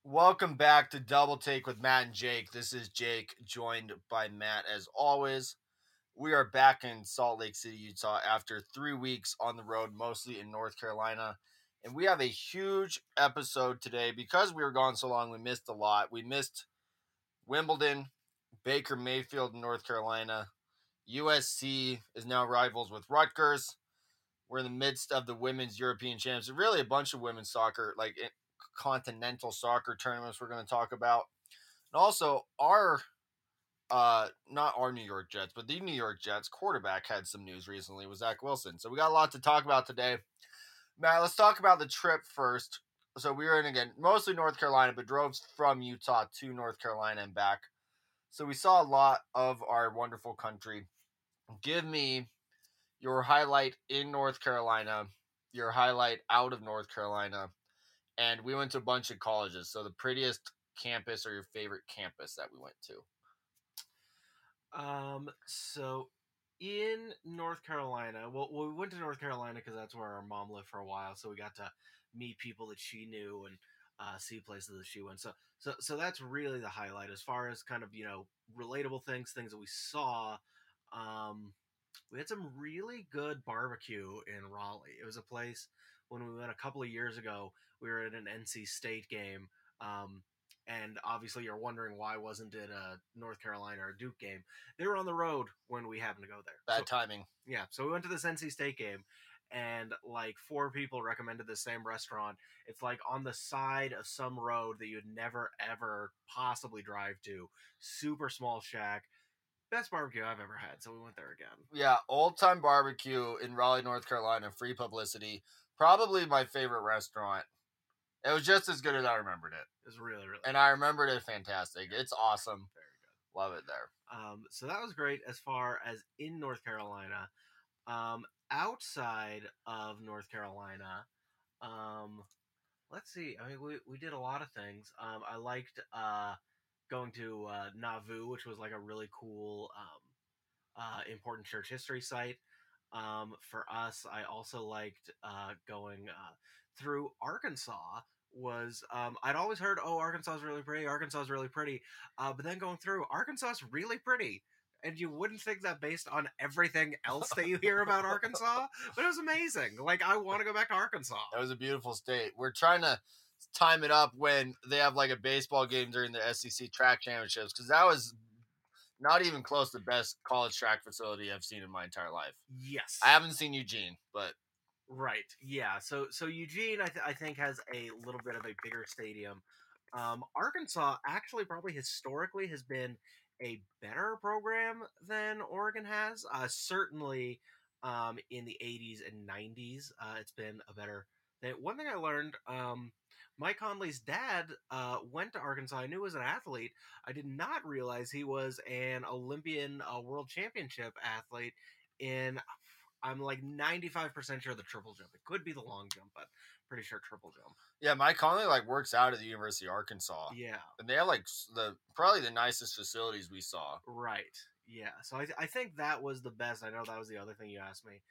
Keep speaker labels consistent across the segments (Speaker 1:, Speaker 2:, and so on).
Speaker 1: Welcome back to Double Take with Matt and Jake. This is Jake, joined by Matt as always. We are back in Salt Lake City, Utah after 3 weeks on the road, mostly in North Carolina. And we have a huge episode today. Because we were gone so long, we missed a lot. We missed Wimbledon, Baker Mayfield in North Carolina. USC is now rivals with Rutgers. We're in the midst of the Women's European Championship. Really a bunch of women's soccer, continental soccer tournaments we're going to talk about. And also not our New York Jets, but the New York Jets quarterback had some news recently with Zach Wilson. So we got a lot to talk about today. Matt, let's talk about the trip first. So we were in, again, mostly North Carolina, but drove from Utah to North Carolina and back. So we saw a lot of our wonderful country. Give me your highlight in North Carolina, your highlight out of North Carolina, and we went to a bunch of colleges. So the prettiest campus or your favorite campus that we went to?
Speaker 2: So in North Carolina, we went to North Carolina because that's where our mom lived for a while, so we got to meet people that she knew and see places that she went. So that's really the highlight as far as kind of relatable things that we saw. Um, we had some really good barbecue in Raleigh. It was a place when we went a couple of years ago. We were at an NC State game. And obviously, you're wondering why wasn't it a North Carolina or Duke game? They were on the road when we happened to go there.
Speaker 1: Bad timing.
Speaker 2: Yeah, so we went to this NC State game, and like four people recommended the same restaurant. It's like on the side of some road that you'd never ever possibly drive to. Super small shack. Best barbecue I've ever had, so we went there again.
Speaker 1: Yeah, old time barbecue in Raleigh, North Carolina. Free publicity. Probably my favorite restaurant. It was just as good as I remembered it.
Speaker 2: It was really, really
Speaker 1: And
Speaker 2: good.
Speaker 1: I remembered it fantastic. It's awesome.
Speaker 2: Very good.
Speaker 1: Love it there.
Speaker 2: So that was great as far as in North Carolina. Outside of North Carolina, um, let's see. I mean, we did a lot of things. I liked going to Nauvoo, which was like a really cool, important church history site. For us, I also liked going through Arkansas. Was I'd always heard, oh, Arkansas is really pretty. Arkansas is really pretty. But then going through, Arkansas is really pretty. And you wouldn't think that based on everything else that you hear about Arkansas, but it was amazing. Like, I want to go back to Arkansas.
Speaker 1: It was a beautiful state. We're trying to time it up when they have like a baseball game during the SEC track championships, because that was not even close to the best college track facility I've seen in my entire life.
Speaker 2: Yes.
Speaker 1: I haven't seen Eugene, but
Speaker 2: right. Yeah. So Eugene, I think, has a little bit of a bigger stadium. Arkansas actually probably historically has been a better program than Oregon has. Certainly, in the 80s and 90s, it's been a better thing. One thing I learned, Mike Conley's dad went to Arkansas. I knew he was an athlete. I did not realize he was an Olympian world championship athlete in, I'm like 95% sure the triple jump. It could be the long jump, but pretty sure triple jump.
Speaker 1: yeah, Mike Conley works out at the University of Arkansas.
Speaker 2: Yeah.
Speaker 1: And they have probably the nicest facilities we saw.
Speaker 2: Right. Yeah. So I think that was the best. I know that was the other thing you asked me.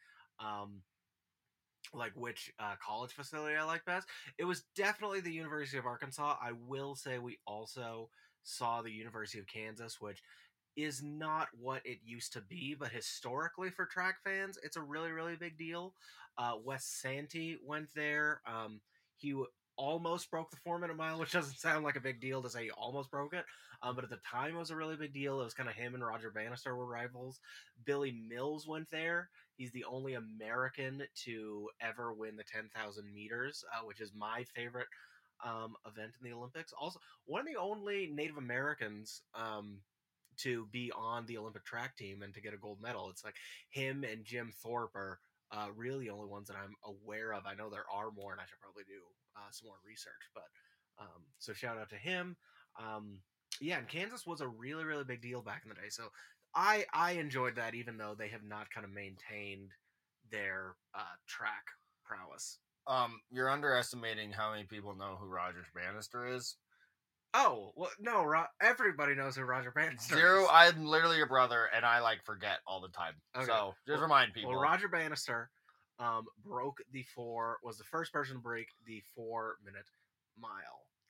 Speaker 2: Like which college facility I like best. It was definitely the University of Arkansas. I will say we also saw the University of Kansas, which is not what it used to be, but historically for track fans, it's a really, really big deal. Wes Santee went there. He almost broke the 4 minute mile, which doesn't sound like a big deal to say he almost broke it. But at the time, it was a really big deal. It was kind of him and Roger Bannister were rivals. Billy Mills went there. He's the only American to ever win the 10,000 meters, which is my favorite event in the Olympics. Also, one of the only Native Americans to be on the Olympic track team and to get a gold medal. It's like him and Jim Thorpe are really the only ones that I'm aware of. I know there are more, and I should probably do some more research. But so shout out to him. Yeah, and Kansas was a really, really big deal back in the day. So I enjoyed that, even though they have not kind of maintained their track prowess.
Speaker 1: You're underestimating how many people know who Roger Bannister is.
Speaker 2: Oh, well, no, everybody knows who Roger Bannister
Speaker 1: Zero,
Speaker 2: is.
Speaker 1: I'm literally your brother, and I forget all the time. Okay. So just remind people.
Speaker 2: Well, Roger Bannister was the first person to break the 4 minute mile.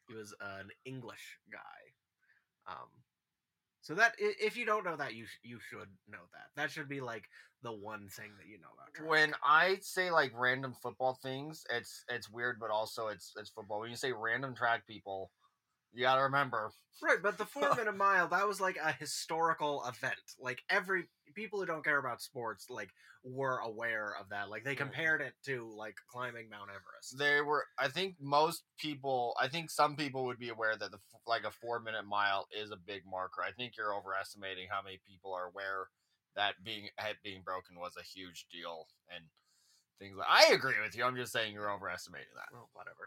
Speaker 2: He was an English guy. So that if you don't know that, you should know that. That should be like the one thing that you know about track.
Speaker 1: When I say like random football things, it's weird, but also it's football. When you say random track people, you got to remember.
Speaker 2: Right, but the 4 minute mile, that was like a historical event. Like every people who don't care about sports like were aware of that. Like they compared it to like climbing Mount Everest.
Speaker 1: They were. I think most people. I think some people would be aware that like a 4 minute mile is a big marker. I think you're overestimating how many people are aware that being broken was a huge deal and things like. I agree with you. I'm just saying you're overestimating that.
Speaker 2: Well, whatever.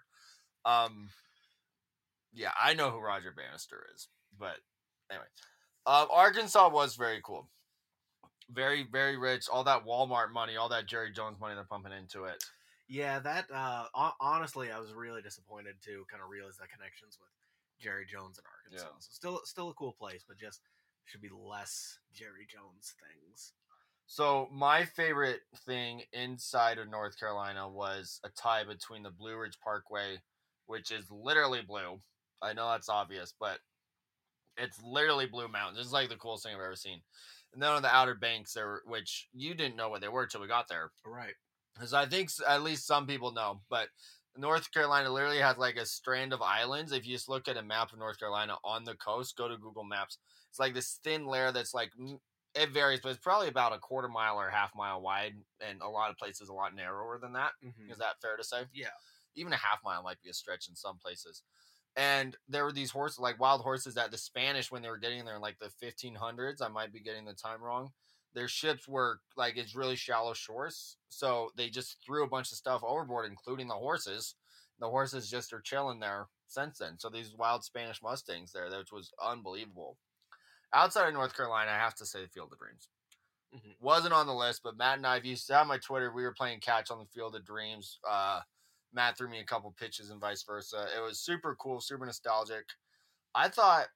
Speaker 1: Yeah, I know who Roger Bannister is, but anyway, Arkansas was very cool. Very, very rich. All that Walmart money, all that Jerry Jones money they're pumping into it.
Speaker 2: Yeah, that honestly, I was really disappointed to kind of realize that connections with Jerry Jones in Arkansas.
Speaker 1: Yeah.
Speaker 2: So still a cool place, but just should be less Jerry Jones things.
Speaker 1: So my favorite thing inside of North Carolina was a tie between the Blue Ridge Parkway, which is literally blue. I know that's obvious, but it's literally blue mountains. It's like the coolest thing I've ever seen. And then on the Outer Banks, there, which you didn't know what they were till we got there.
Speaker 2: Right.
Speaker 1: Because I think at least some people know, but North Carolina literally has like a strand of islands. If you just look at a map of North Carolina on the coast, go to Google Maps. It's like this thin layer that's like it varies, but it's probably about a quarter mile or a half mile wide, and a lot of places a lot narrower than that.
Speaker 2: Mm-hmm.
Speaker 1: Is that fair to say?
Speaker 2: Yeah.
Speaker 1: Even a half mile might be a stretch in some places. And there were these horses, like wild horses, that the Spanish, when they were getting there in like the 1500s, I might be getting the time wrong. Their ships were like it's really shallow shores, so they just threw a bunch of stuff overboard, including the horses. The horses just are chilling there since then. So these wild Spanish Mustangs there, which was unbelievable. Outside of North Carolina, I have to say the Field of Dreams.
Speaker 2: Mm-hmm.
Speaker 1: Wasn't on the list, but Matt and I, if you saw my Twitter, we were playing catch on the Field of Dreams. Matt threw me a couple pitches and vice versa. It was super cool, super nostalgic. I thought,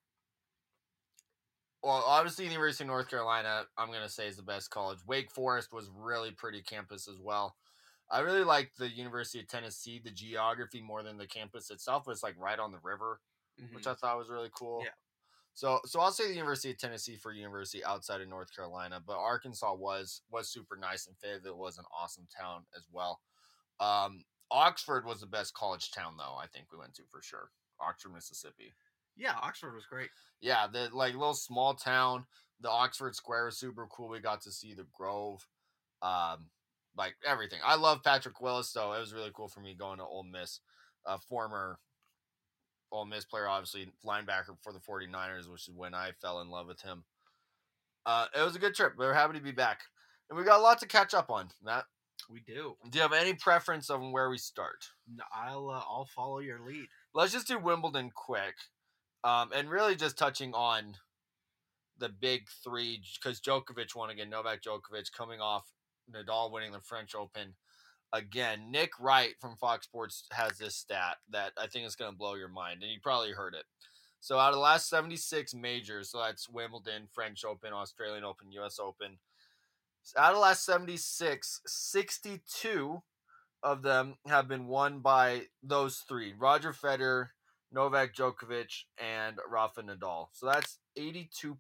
Speaker 1: well, obviously the University of North Carolina, I'm going to say is the best college. Wake Forest was really pretty campus as well. I really liked the University of Tennessee, the geography more than the campus itself. It's like right on the river, which I thought was really cool.
Speaker 2: Yeah.
Speaker 1: So I'll say the University of Tennessee for university outside of North Carolina, but Arkansas was super nice, and Fayetteville was an awesome town as well. Oxford was the best college town, though. I think we went to for sure. Oxford, Mississippi.
Speaker 2: Yeah, Oxford was great.
Speaker 1: Yeah, the like little small town. The Oxford Square was super cool. We got to see the Grove, like everything. I love Patrick Willis, so it was really cool for me going to Ole Miss. Former Ole Miss player, obviously linebacker for the 49ers, which is when I fell in love with him. It was a good trip. We were happy to be back, and we got a lot to catch up on. Matt,
Speaker 2: we do.
Speaker 1: Do you have any preference on where we start?
Speaker 2: No, I'll follow your lead.
Speaker 1: Let's just do Wimbledon quick, and really just touching on the big three because Djokovic won again. Novak Djokovic coming off Nadal winning the French Open again. Nick Wright from Fox Sports has this stat that I think is going to blow your mind, and you probably heard it. So out of the last 76 majors, so that's Wimbledon, French Open, Australian Open, US Open, out of the last 76, 62 of them have been won by those three: Roger Federer, Novak Djokovic, and Rafa Nadal. So that's 82%.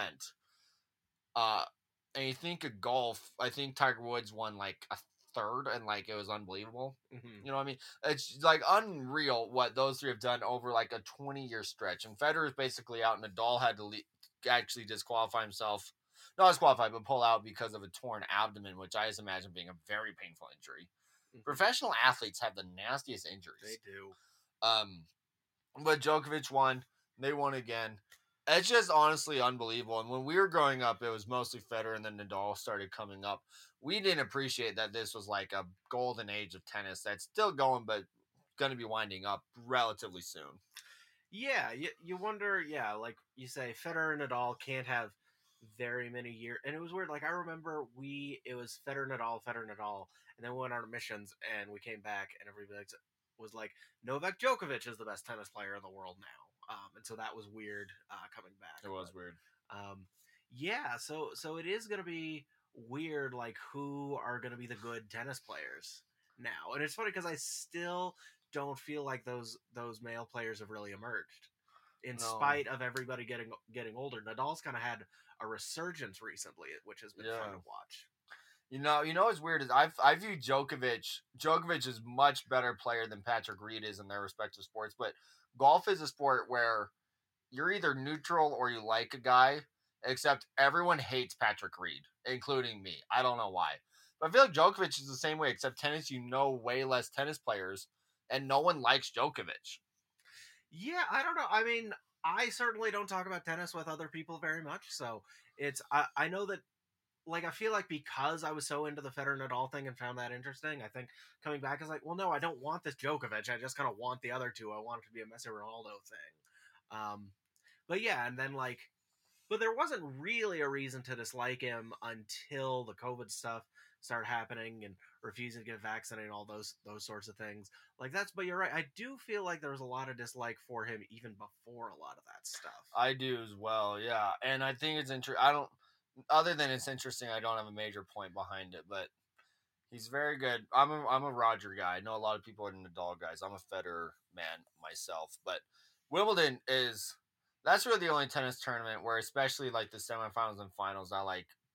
Speaker 1: And you think of golf, I think Tiger Woods won like a third, and like it was unbelievable.
Speaker 2: Mm-hmm.
Speaker 1: You know what I mean? It's like unreal what those three have done over like a 20-year stretch. And Federer is basically out. Nadal had to actually disqualify himself. Not disqualify, but pull out because of a torn abdomen, which I just imagine being a very painful injury. Mm-hmm. Professional athletes have the nastiest injuries.
Speaker 2: They do.
Speaker 1: But Djokovic won. They won again. It's just honestly unbelievable. And when we were growing up, it was mostly Federer, and then Nadal started coming up. We didn't appreciate that this was like a golden age of tennis that's still going, but going to be winding up relatively soon.
Speaker 2: Yeah, you wonder, yeah, like you say, Federer and Nadal can't have very many years. And it was weird. Like, I remember it was Federer, Nadal, and then we went on our missions, and we came back, and everybody was like, Novak Djokovic is the best tennis player in the world now. And so that was weird coming back.
Speaker 1: It was weird.
Speaker 2: Yeah, so it is going to be weird, like, who are going to be the good tennis players now. And it's funny because I still don't feel like those male players have really emerged. In
Speaker 1: No.
Speaker 2: spite of everybody getting older, Nadal's kind of had a resurgence recently, which has been fun
Speaker 1: Yeah.
Speaker 2: to watch.
Speaker 1: What's weird is I view Djokovic. Djokovic is much better player than Patrick Reed is in their respective sports, but golf is a sport where you're either neutral or you like a guy, except everyone hates Patrick Reed, including me. I don't know why. But I feel like Djokovic is the same way, except tennis, you know way less tennis players, and no one likes Djokovic.
Speaker 2: Yeah, I don't know. I mean, I certainly don't talk about tennis with other people very much, so I know that, like, I feel like because I was so into the Federer Nadal thing and found that interesting, I think coming back is like, well, no, I don't want this Djokovic. I just kind of want the other two. I want it to be a Messi Ronaldo thing. But yeah, and then like, but there wasn't really a reason to dislike him until the COVID stuff started happening and refusing to get vaccinated and all those sorts of things. Like that's, but you're right. I do feel like there was a lot of dislike for him even before a lot of that stuff.
Speaker 1: I do as well, yeah. And I think it's interesting. I don't, other than it's interesting, I don't have a major point behind it, but he's very good. I'm a Roger guy. I know a lot of people are Nadal guys. I'm a Federer man myself, but Wimbledon is that's really the only tennis tournament where, especially like the semifinals and finals, I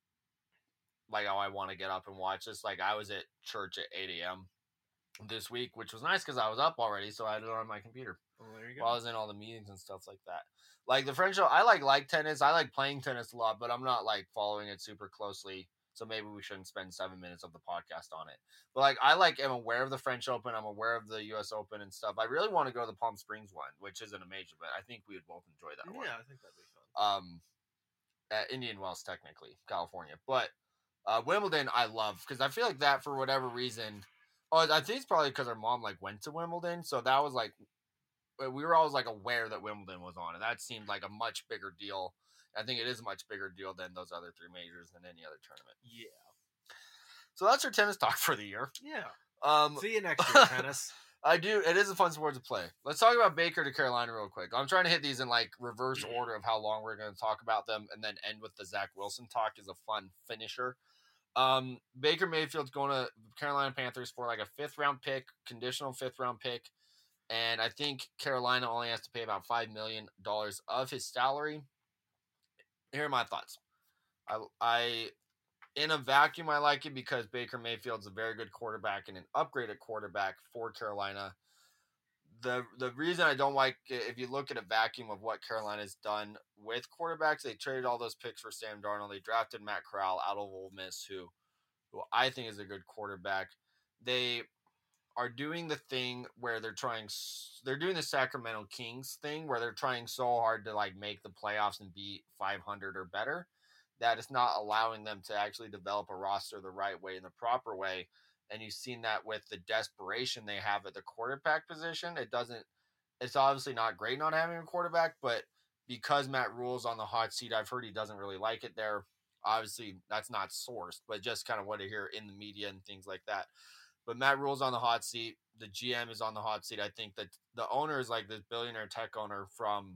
Speaker 1: like how I want to get up and watch this. Like I was at church at 8 a.m. this week, which was nice because I was up already, so I had it on my computer.
Speaker 2: Well, there you go.
Speaker 1: While I was in all the meetings and stuff like that. Like the French, I like tennis. I like playing tennis a lot, but I'm not like following it super closely. So maybe we shouldn't spend 7 minutes of the podcast on it. But like am aware of the French Open. I'm aware of the U.S. Open and stuff. I really want to go to the Palm Springs one, which isn't a major, but I think we would both enjoy that one.
Speaker 2: Yeah, I think that'd be fun.
Speaker 1: At Indian Wells, technically, California, but Wimbledon, I love because I feel like that for whatever reason. Oh, I think it's probably because our mom like went to Wimbledon, so that was like we were always like aware that Wimbledon was on, and that seemed like a much bigger deal. I think it is a much bigger deal than those other three majors than any other tournament.
Speaker 2: Yeah.
Speaker 1: So that's our tennis talk for the year.
Speaker 2: Yeah. See you next year, tennis.
Speaker 1: I do. It is a fun sport to play. Let's talk about Baker to Carolina real quick. I'm trying to hit these in like reverse order of how long we're going to talk about them, and then end with the Zach Wilson talk as a fun finisher. Baker Mayfield's going to Carolina Panthers for like a 5th-round pick, conditional 5th-round pick. And I think Carolina only has to pay about $5 million of his salary. Here are my thoughts. I in a vacuum, I like it because Baker Mayfield's a very good quarterback and an upgraded quarterback for Carolina. The reason I don't like it, if you look at a vacuum of what Carolina's done with quarterbacks, they traded all those picks for Sam Darnold. They drafted Matt Corral out of Ole Miss, who I think is a good quarterback. They are doing the thing where they're doing the Sacramento Kings thing where they're trying so hard to like make the playoffs and be 500 or better that it's not allowing them to actually develop a roster the right way and the proper way. And you've seen that with the desperation they have at the quarterback position. It's obviously not great not having a quarterback, but because Matt Rule's on the hot seat, I've heard he doesn't really like it there. Obviously, that's not sourced, but just kind of what I hear in the media and things like that. But Matt Rule's on the hot seat. The GM is on the hot seat. I think that the owner is like this billionaire tech owner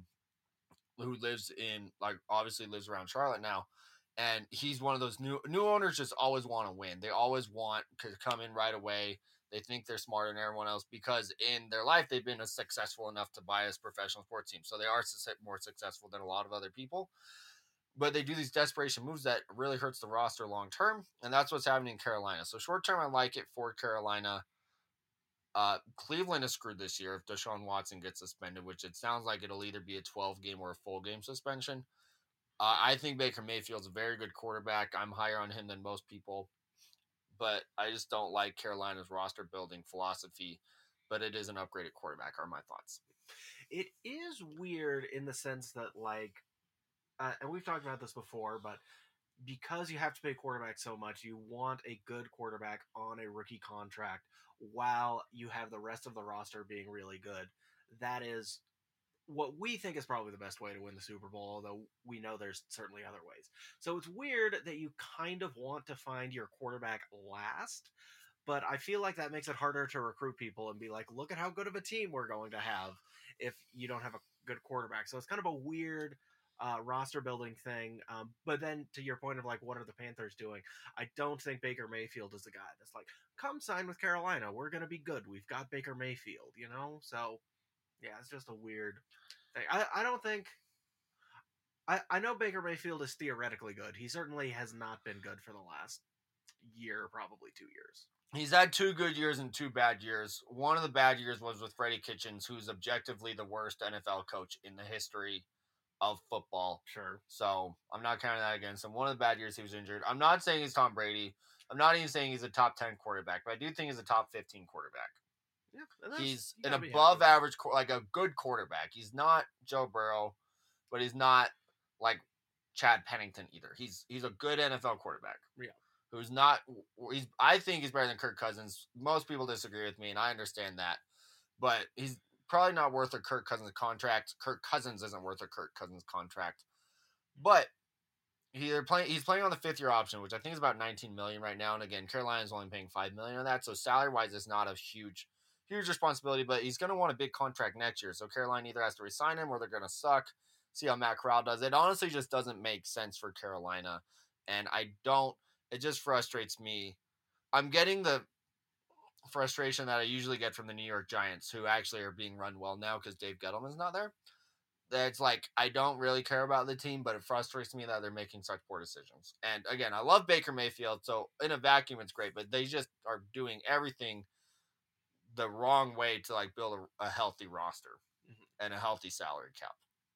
Speaker 1: who lives in like obviously lives around Charlotte now. And he's one of those new owners just always want to win. They always want to come in right away. They think they're smarter than everyone else because in their life they've been successful enough to buy a professional sports team. So they are more successful than a lot of other people. But they do these desperation moves that really hurts the roster long term, and that's what's happening in Carolina. So short term, I like it for Carolina. Cleveland is screwed this year if Deshaun Watson gets suspended, which it sounds like it'll either be a 12-game or a full game suspension. I think Baker Mayfield's a very good quarterback. I'm higher on him than most people, but I just don't like Carolina's roster building philosophy. But it is an upgraded quarterback, are my thoughts.
Speaker 2: It is weird in the sense that, like, and we've talked about this before, but because you have to pay quarterback so much, you want a good quarterback on a rookie contract while you have the rest of the roster being really good. That is what we think is probably the best way to win the Super Bowl, although we know there's certainly other ways. So it's weird that you kind of want to find your quarterback last, but I feel like that makes it harder to recruit people and be like, look at how good of a team we're going to have if you don't have a good quarterback. So it's kind of a weird roster building thing. But then to your point of like, what are the Panthers doing? I don't think Baker Mayfield is the guy that's like, come sign with Carolina. We're gonna be good. We've got Baker Mayfield, you know. So yeah, it's just a weird thing. I don't think. I know Baker Mayfield is theoretically good. He certainly has not been good for the last year, probably 2 years.
Speaker 1: He's had 2 good years and 2 bad years. One of the bad years was with Freddie Kitchens, who's objectively the worst NFL coach in the history of football.
Speaker 2: Sure.
Speaker 1: So I'm not counting that against him. One of the bad years he was injured. I'm not saying he's Tom Brady. I'm not even saying he's a top 10 quarterback, but I do think he's a top 15 quarterback.
Speaker 2: Yeah,
Speaker 1: he's an above average, like a good quarterback. He's not Joe Burrow, but he's not like Chad Pennington either. He's a good NFL quarterback.
Speaker 2: Yeah.
Speaker 1: Who's not? I think he's better than Kirk Cousins. Most people disagree with me, and I understand that. But he's probably not worth a Kirk Cousins contract. Kirk Cousins isn't worth a Kirk Cousins contract. But he's playing on the 5th-year option, which I think is about $19 million right now. And again, Carolina's only paying $5 million on that, so salary-wise, it's not a huge responsibility. But he's going to want a big contract next year, so Carolina either has to resign him or they're going to suck. See how Matt Corral does. It honestly just doesn't make sense for Carolina, and it just frustrates me. I'm getting the frustration that I usually get from the New York Giants, who actually are being run well now because Dave Gettleman's not there. It's like, I don't really care about the team, but it frustrates me that they're making such poor decisions. And again, I love Baker Mayfield, so in a vacuum, it's great, but they just are doing everything the wrong way to like build a healthy roster and a healthy salary cap.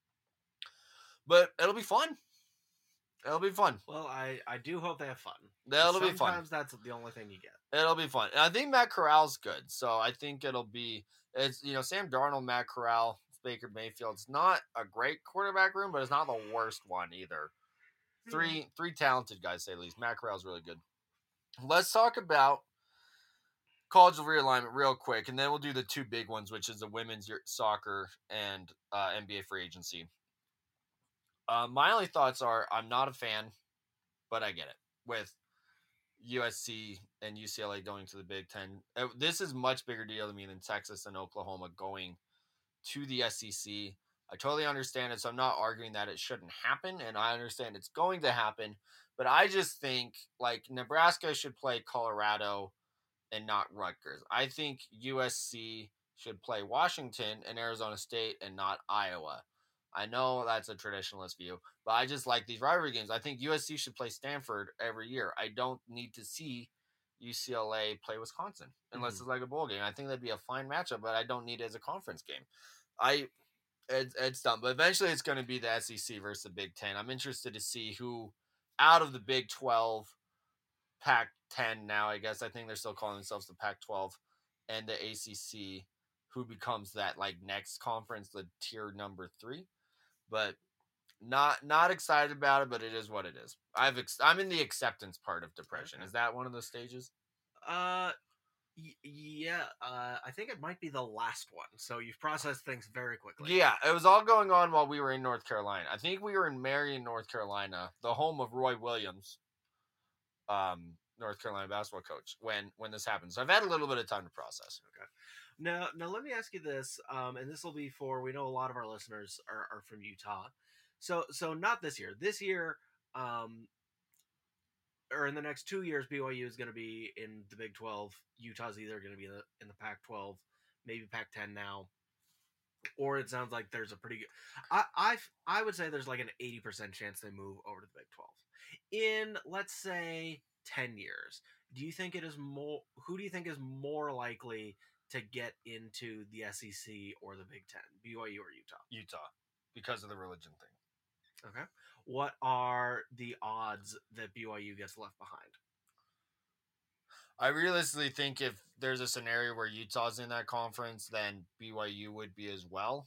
Speaker 1: But it'll be fun. It'll be fun.
Speaker 2: Well, I do hope they have fun.
Speaker 1: It'll be fun.
Speaker 2: Sometimes that's the only thing you get.
Speaker 1: It'll be fun. And I think Matt Corral's good. So I think it's Sam Darnold, Matt Corral, Baker Mayfield. It's not a great quarterback room, but it's not the worst one either. Three talented guys, to say the least. Matt Corral's really good. Let's talk about college realignment real quick, and then we'll do the 2 big ones, which is the women's soccer and NBA free agency. My only thoughts are I'm not a fan, but I get it. With USC and UCLA going to the Big Ten, this is a much bigger deal to me than Texas and Oklahoma going to the SEC. I totally understand it, so I'm not arguing that it shouldn't happen, and I understand it's going to happen, but I just think like Nebraska should play Colorado and not Rutgers. I think USC should play Washington and Arizona State and not Iowa. I know that's a traditionalist view, but I just like these rivalry games. I think USC should play Stanford every year. I don't need to see UCLA play Wisconsin unless it's like a bowl game. I think that'd be a fine matchup, but I don't need it as a conference game. It's dumb, but eventually it's going to be the SEC versus the Big Ten. I'm interested to see who out of the Big 12, Pac-10 now, I guess. I think they're still calling themselves the Pac-12 and the ACC, who becomes that like next conference, the tier number 3. But not excited about it, but it is what it is. I'm in the acceptance part of depression. Okay. Is that one of those stages?
Speaker 2: Yeah. I think it might be the last one. So you've processed things very quickly.
Speaker 1: Yeah, it was all going on while we were in North Carolina. I think we were in Marion, North Carolina, the home of Roy Williams, North Carolina basketball coach, when this happened. So I've had a little bit of time to process.
Speaker 2: Okay. Now let me ask you this, and this will be we know a lot of our listeners are from Utah. So not this year. This year, or in the next 2 years, BYU is going to be in the Big 12. Utah's either going to be in the Pac-12, maybe Pac-10 now, or it sounds like there's a pretty good. I would say there's like an 80% chance they move over to the Big 12 in, let's say, 10 years. Do you think it is more? Who do you think is more likely to get into the SEC or the Big Ten, BYU or Utah?
Speaker 1: Utah, because of the religion thing.
Speaker 2: Okay. What are the odds that BYU gets left behind?
Speaker 1: I realistically think if there's a scenario where Utah's in that conference, then BYU would be as well.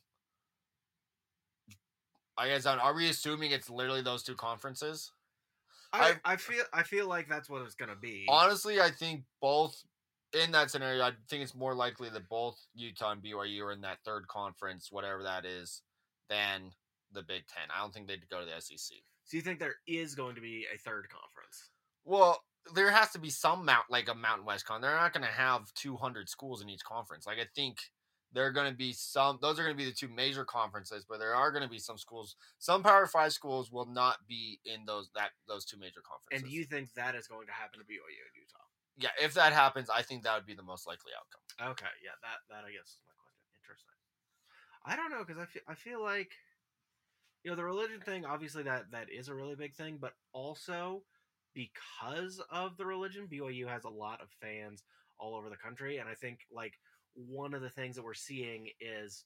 Speaker 1: I guess, are we assuming it's literally those 2 conferences?
Speaker 2: I feel like that's what it's going to be.
Speaker 1: Honestly, I think both. In that scenario, I think it's more likely that both Utah and BYU are in that 3rd conference, whatever that is, than the Big Ten. I don't think they'd go to the SEC.
Speaker 2: So you think there is going to be a 3rd conference?
Speaker 1: Well, there has to be some a Mountain West conference. They're not going to have 200 schools in each conference. Like, I think there are going to be some, those are going to be the two major conferences, but there are going to be some schools, some Power 5 schools will not be in those two major conferences.
Speaker 2: And do you think that is going to happen to BYU and Utah?
Speaker 1: Yeah, if that happens, I think that would be the most likely outcome.
Speaker 2: Okay, yeah, that I guess is my question. Interesting. I don't know because I feel like the religion thing, obviously that is a really big thing, but also because of the religion, BYU has a lot of fans all over the country, and I think like one of the things that we're seeing is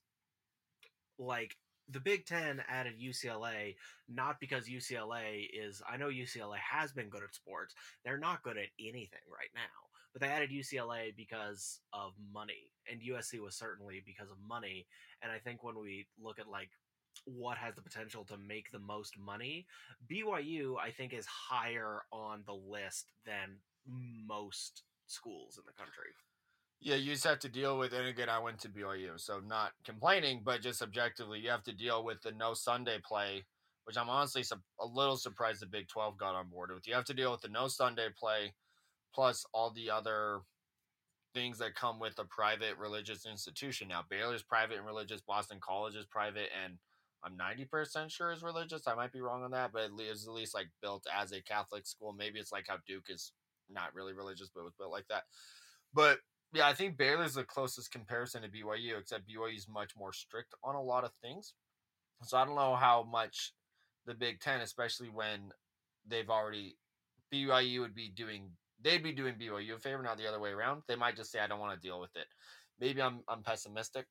Speaker 2: like the Big Ten added UCLA not because UCLA is. I know UCLA has been good at sports. They're not good at anything right now. But they added UCLA because of money, and USC was certainly because of money. And I think when we look at like what has the potential to make the most money, BYU I think is higher on the list than most schools in the country.
Speaker 1: Yeah, you just have to deal with, and again, I went to BYU, so not complaining, but just objectively, you have to deal with the no Sunday play, which I'm honestly a little surprised the Big 12 got on board with. You have to deal with the no Sunday play, plus all the other things that come with a private religious institution. Now, Baylor's private and religious, Boston College is private, and I'm 90% sure is religious. I might be wrong on that, but it is at least like built as a Catholic school. Maybe it's like how Duke is not really religious, but it was built like that. But yeah, I think Baylor's the closest comparison to BYU, except BYU is much more strict on a lot of things. So I don't know how much the Big Ten, especially when they've already BYU would be doing, they'd be doing BYU a favor, not the other way around. They might just say, I don't want to deal with it. Maybe I'm pessimistic,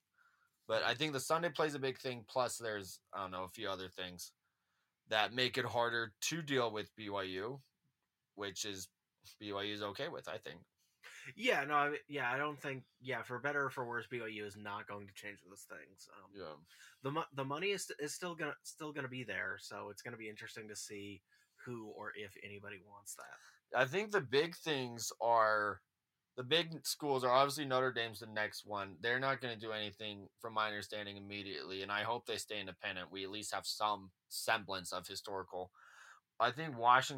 Speaker 1: but I think the Sunday plays a big thing. Plus, there's I don't know a few other things that make it harder to deal with BYU, which is BYU is okay with. I think.
Speaker 2: Yeah, no, I don't think, for better or for worse, BYU is not going to change those things.
Speaker 1: Yeah.
Speaker 2: The money is still gonna be there, so it's gonna be interesting to see who or if anybody wants that.
Speaker 1: I think the big things are the big schools are obviously Notre Dame's the next one. They're not going to do anything, from my understanding, immediately, and I hope they stay independent. We at least have some semblance of historical. I think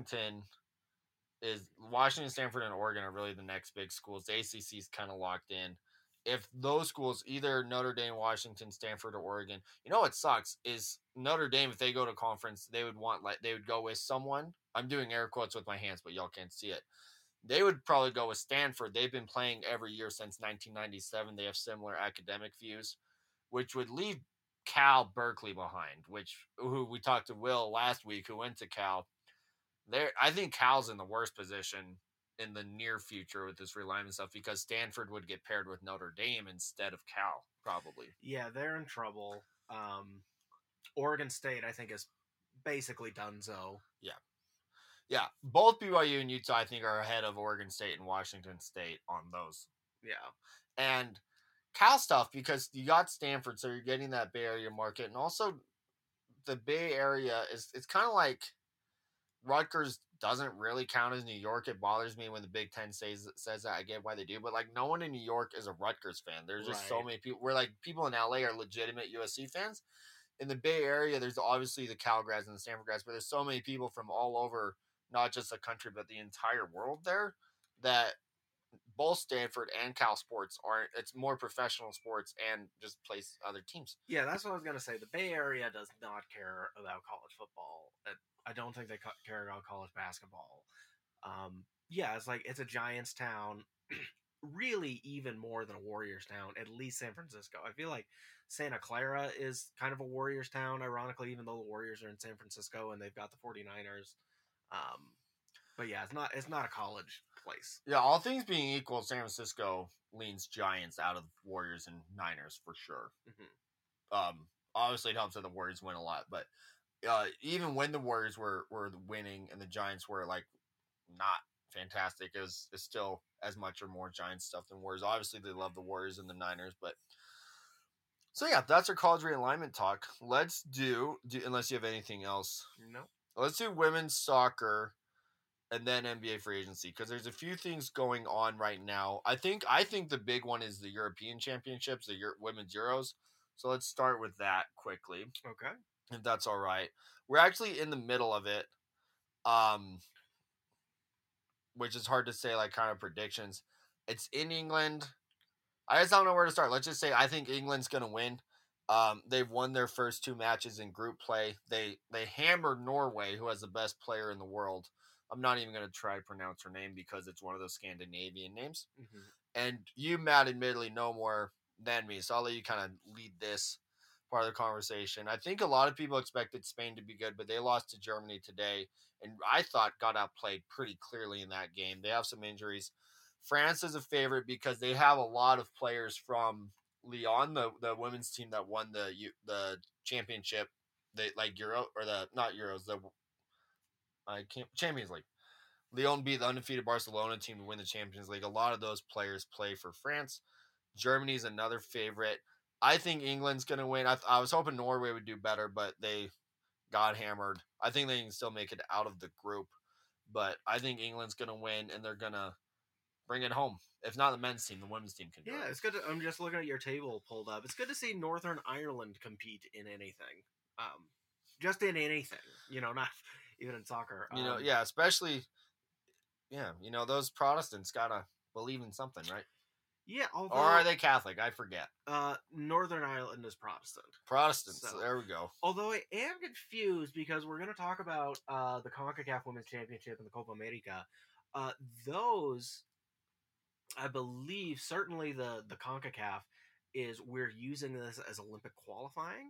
Speaker 1: Washington, Stanford, and Oregon are really the next big schools. The ACC is kind of locked in. If those schools, either Notre Dame, Washington, Stanford, or Oregon, you know what sucks is Notre Dame. If they go to conference, they would go with someone. I'm doing air quotes with my hands, but y'all can't see it. They would probably go with Stanford. They've been playing every year since 1997. They have similar academic views, which would leave Cal Berkeley behind. Who we talked to Will last week, who went to Cal. I think Cal's in the worst position in the near future with this realignment stuff because Stanford would get paired with Notre Dame instead of Cal, probably.
Speaker 2: Yeah, they're in trouble. Oregon State, I think, is basically donezo.
Speaker 1: Yeah. Yeah. Both BYU and Utah, I think, are ahead of Oregon State and Washington State on those.
Speaker 2: Yeah.
Speaker 1: And Cal stuff, because you got Stanford, so you're getting that Bay Area market. And also, the Bay Area it's kind of like Rutgers doesn't really count as New York. It bothers me when the Big Ten says that. I get why they do, but like no one in New York is a Rutgers fan. There's just so many people. Where like people in LA are legitimate USC fans. In the Bay Area, there's obviously the Cal grads and the Stanford grads, but there's so many people from all over, not just the country, but the entire world there, that both Stanford and Cal sports are. It's more professional sports and just plays other teams.
Speaker 2: Yeah, that's what I was gonna say. The Bay Area does not care about college football. I don't think they care about college basketball. Yeah, it's like it's a Giants town. Really, even more than a Warriors town. At least San Francisco. I feel like Santa Clara is kind of a Warriors town. Ironically, even though the Warriors are in San Francisco and they've got the 49ers. But yeah, it's not a college place.
Speaker 1: Yeah, all things being equal, San Francisco leans Giants out of Warriors and Niners for sure.
Speaker 2: Mm-hmm.
Speaker 1: Obviously it helps that the Warriors win a lot, but even when the Warriors were winning and the Giants were like not fantastic, is still as much or more Giants stuff than Warriors. Obviously they love the Warriors and the Niners, but so yeah, that's our college realignment talk. Let's do unless you have anything else.
Speaker 2: No.
Speaker 1: Let's do women's soccer and then NBA free agency, because there's a few things going on right now. I think the big one is the European Championships, the Women's Euros. So let's start with that quickly.
Speaker 2: Okay.
Speaker 1: If that's all right. We're actually in the middle of it. Which is hard to say, like kind of predictions. It's in England. I just don't know where to start. Let's just say I think England's going to win. They've won their first 2 matches in group play. They hammered Norway, who has the best player in the world. I'm not even going to try to pronounce her name because it's one of those Scandinavian names.
Speaker 2: Mm-hmm.
Speaker 1: And you, Matt, admittedly know more than me, so I'll let you kind of lead this part of the conversation. I think a lot of people expected Spain to be good, but they lost to Germany today, and I thought got outplayed pretty clearly in that game. They have some injuries. France is a favorite because they have a lot of players from Lyon, the women's team that won the championship, the like Euro or the not Euros, the I can't Champions League. Lyon beat the undefeated Barcelona team to win the Champions League. A lot of those players play for France. Germany's another favorite. I think England's going to win. I was hoping Norway would do better, but they got hammered. I think they can still make it out of the group, but I think England's going to win, and they're going to bring it home. If not the men's team, the women's team can do
Speaker 2: Yeah,
Speaker 1: it.
Speaker 2: it's good. I'm just looking at your table pulled up. It's good to see Northern Ireland compete in anything, just in anything. Not even in soccer.
Speaker 1: Yeah, especially, those Protestants got to believe in something, right?
Speaker 2: Yeah,
Speaker 1: Or are they Catholic? I forget.
Speaker 2: Northern Ireland is Protestant.
Speaker 1: Protestants.
Speaker 2: So,
Speaker 1: there we go.
Speaker 2: Although I am confused because we're going to talk about the CONCACAF Women's Championship and the Copa America. Those, I believe, certainly the CONCACAF is we're using this as Olympic qualifying.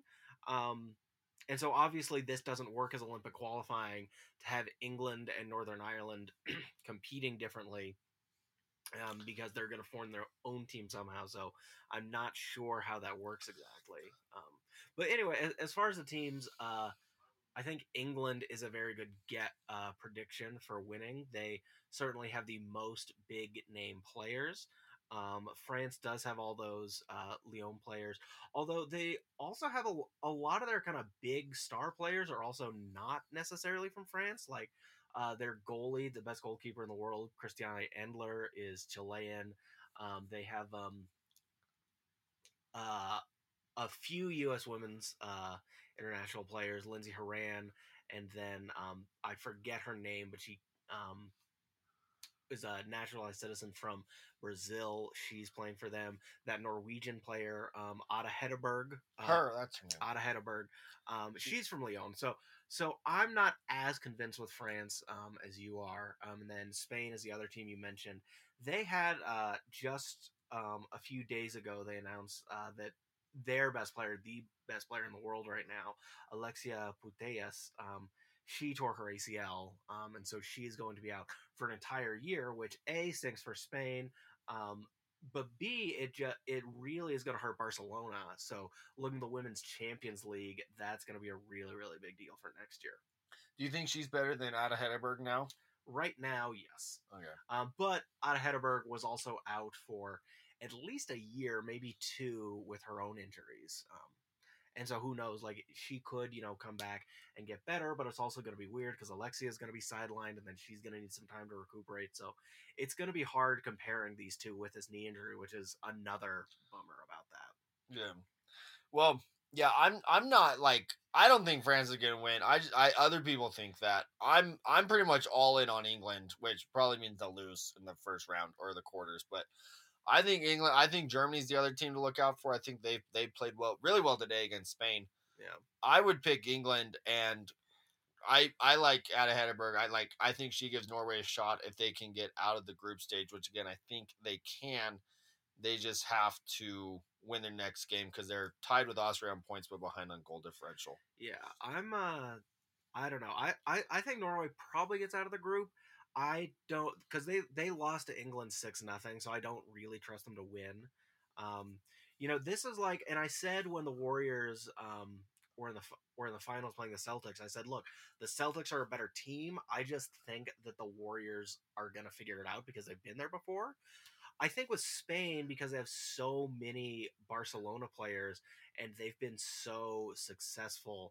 Speaker 2: And so obviously this doesn't work as Olympic qualifying to have England and Northern Ireland competing differently. Because they're going to form their own team somehow. So I'm not sure how that works exactly. But anyway, as far as the teams, I think England is a very good prediction for winning. They certainly have the most big name players. France does have all those Lyon players, although they also have a lot of their kind of big star players are also not necessarily from France. Like their goalie, the best goalkeeper in the world, Christiane Endler, is Chilean. They have uh, a few U.S. women's international players, Lindsey Horan, and then I forget her name, but she is a naturalized citizen from Brazil. She's playing for them. That Norwegian player, Ada Hedeberg.
Speaker 1: That's her name.
Speaker 2: Ada Hedeberg. She's from Lyon. So I'm not as convinced with France as you are. And then Spain is the other team you mentioned. They had just a few days ago, they announced that their best player, the best player in the world right now, Alexia Putellas, she tore her ACL, and so she's going to be out for an entire year, which A, stinks for Spain, but B, it really is going to hurt Barcelona. So looking at the Women's Champions League, that's going to be a really, really big deal for next year.
Speaker 1: Do you think she's better than Ada Hedeberg now?
Speaker 2: Right now, yes.
Speaker 1: Okay.
Speaker 2: But Ada Hedeberg was also out for at least a year, maybe 2, with her own injuries. And so who knows? Like she could, come back and get better, but it's also going to be weird because Alexia is going to be sidelined, and then she's going to need some time to recuperate. So it's going to be hard comparing these two with this knee injury, which is another bummer about that.
Speaker 1: Yeah. Well, yeah, I'm not like I don't think France is going to win. I other people think that. I'm pretty much all in on England, which probably means they'll lose in the first round or the quarters, but I think Germany's the other team to look out for. I think they played really well today against Spain.
Speaker 2: Yeah.
Speaker 1: I would pick England, and I like Ada Hedeberg. I think she gives Norway a shot if they can get out of the group stage, which again I think they can. They just have to win their next game because they're tied with Austria on points but behind on goal differential.
Speaker 2: Yeah, I don't know. I think Norway probably gets out of the group. I don't because they lost to England 6-0, so I don't really trust them to win. This is like, and I said when the Warriors were in the finals playing the Celtics, I said, look, the Celtics are a better team. I just think that the Warriors are gonna figure it out because they've been there before. I think with Spain, because they have so many Barcelona players and they've been so successful,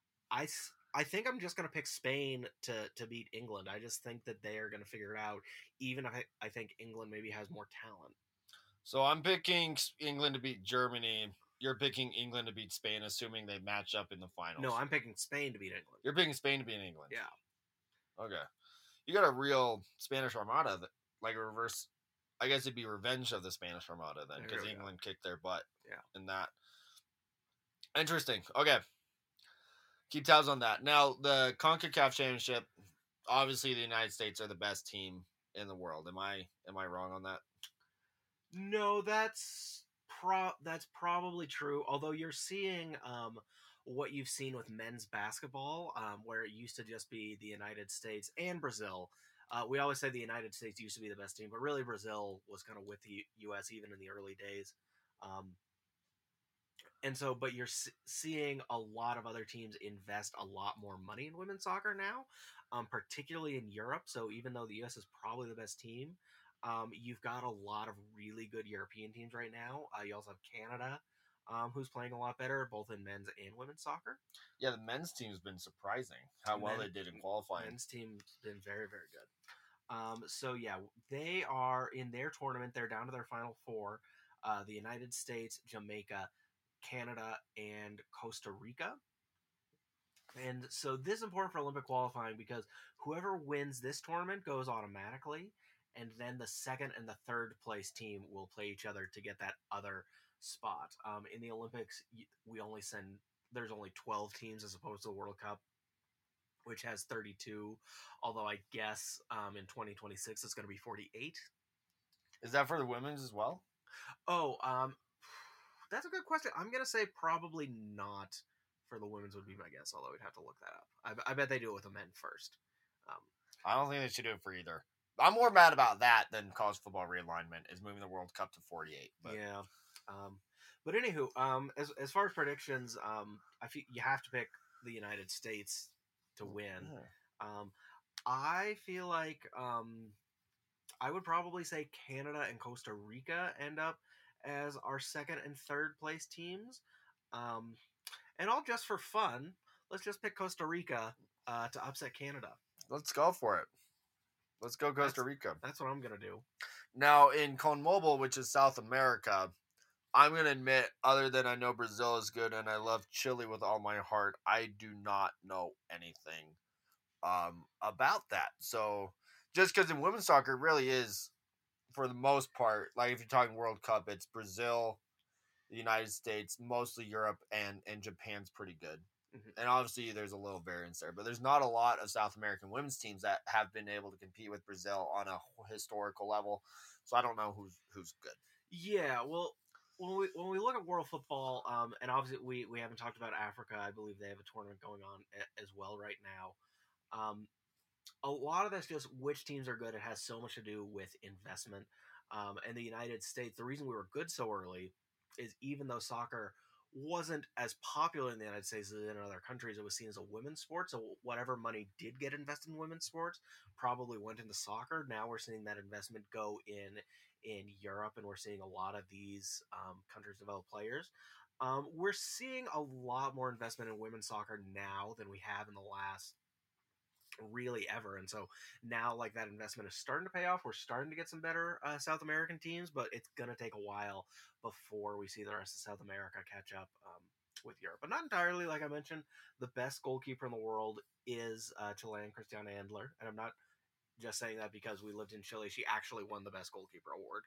Speaker 2: I think I'm just going to pick Spain to beat England. I just think that they are going to figure it out, even if I think England maybe has more talent.
Speaker 1: So I'm picking England to beat Germany. You're picking England to beat Spain, assuming they match up in the finals.
Speaker 2: No, I'm picking Spain to beat England.
Speaker 1: You're picking Spain to beat England.
Speaker 2: Yeah.
Speaker 1: Okay. You got a real Spanish Armada, like a reverse I guess it'd be revenge of the Spanish Armada then,
Speaker 2: There
Speaker 1: because
Speaker 2: we go.
Speaker 1: England kicked their butt.
Speaker 2: Yeah.
Speaker 1: In that. Interesting. Okay. Keep tabs on that. Now, the CONCACAF Championship, obviously the United States are the best team in the world. Am I wrong on that?
Speaker 2: No, that's probably true. Although you're seeing what you've seen with men's basketball, where it used to just be the United States and Brazil. We always say the United States used to be the best team, but really Brazil was kind of with the U.S. even in the early days. Um, and so, but you're seeing a lot of other teams invest a lot more money in women's soccer now, particularly in Europe. So even though the U.S. is probably the best team, you've got a lot of really good European teams right now. You also have Canada, who's playing a lot better, both in men's and women's soccer.
Speaker 1: Yeah, the men's team's been surprising how well they did in qualifying.
Speaker 2: Men's team's been very, very good. So yeah, they are in their tournament. They're down to their final four. The United States, Jamaica, Canada, and Costa Rica. And so this is important for Olympic qualifying because whoever wins this tournament goes automatically, and then the second and the third place team will play each other to get that other spot. In the Olympics, we only send there's only 12 teams as opposed to the World Cup, which has 32. Although I guess in 2026 it's going to be 48.
Speaker 1: Is that for the women's as well?
Speaker 2: Oh, that's a good question. I'm gonna say probably not for the women's would be my guess, although we'd have to look that up. I bet they do it with the men first.
Speaker 1: I don't think they should do it for either. I'm more mad about that than college football realignment is moving the World Cup to 48. But.
Speaker 2: Yeah. But anywho, as far as predictions, I feel you have to pick the United States to win. I feel like I would probably say Canada and Costa Rica end up as our second and third place teams. And all just for fun, let's just pick Costa Rica to upset Canada.
Speaker 1: Let's go for it. Let's go Costa Rica.
Speaker 2: That's what I'm going to do.
Speaker 1: Now, in CONMEBOL, which is South America, I'm going to admit, other than I know Brazil is good and I love Chile with all my heart, I do not know anything about that. So, just because in women's soccer, it really is, for the most part, like if you're talking World Cup, it's Brazil, the United States, mostly Europe, and Japan's pretty good. Mm-hmm. And obviously, there's a little variance there, but there's not a lot of South American women's teams that have been able to compete with Brazil on a historical level. So I don't know who's good.
Speaker 2: Yeah, well, when we look at world football, and obviously we haven't talked about Africa. I believe they have a tournament going on as well right now. A lot of that's just which teams are good. It has so much to do with investment. And the United States, the reason we were good so early is even though soccer wasn't as popular in the United States as in other countries, it was seen as a women's sport. So whatever money did get invested in women's sports probably went into soccer. Now we're seeing that investment go in Europe, and we're seeing a lot of these countries develop players. We're seeing a lot more investment in women's soccer now than we have in the last really ever. And so now like that investment is starting to pay off. We're starting to get some better South American teams, but it's going to take a while before we see the rest of South America catch up with Europe. But not entirely. Like I mentioned, the best goalkeeper in the world is Chilean Christiana Endler. And I'm not just saying that because we lived in Chile. She actually won the best goalkeeper award.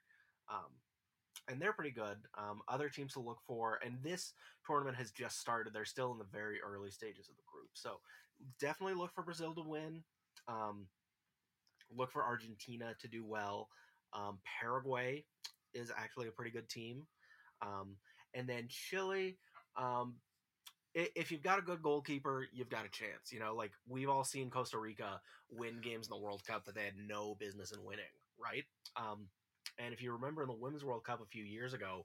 Speaker 2: And they're pretty good. Other teams to look for, and this tournament has just started. They're still in the very early stages of the group, so definitely look for Brazil to win. Look for Argentina to do well. Paraguay is actually a pretty good team, and then Chile. If you've got a good goalkeeper, you've got a chance. You know, like we've all seen Costa Rica win games in the World Cup that they had no business in winning, right? And if you remember in the Women's World Cup a few years ago,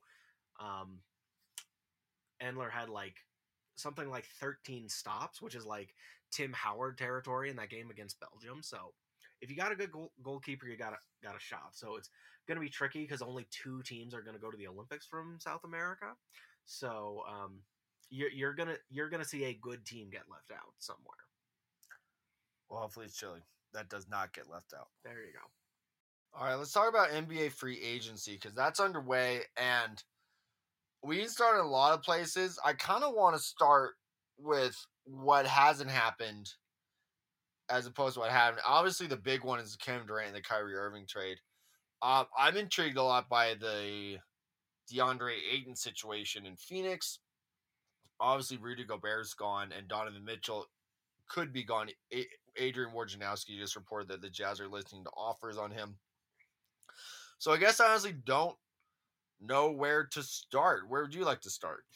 Speaker 2: Endler had like something like 13 stops, which is like Tim Howard territory in that game against Belgium. So if you got a good goalkeeper, you got a shot. So it's going to be tricky because only 2 teams are going to go to the Olympics from South America. So you're gonna see a good team get left out somewhere.
Speaker 1: Well, hopefully it's Chile. That does not get left out.
Speaker 2: There you go.
Speaker 1: All right, let's talk about NBA free agency because that's underway, and we started a lot of places. I kind of want to start with what hasn't happened as opposed to what happened. Obviously, the big one is the Kevin Durant and the Kyrie Irving trade. I'm intrigued a lot by the DeAndre Ayton situation in Phoenix. Obviously, Rudy Gobert's gone, and Donovan Mitchell could be gone. Adrian Wojnarowski just reported that the Jazz are listening to offers on him. So I guess I honestly don't know where to start. Where would you like to start?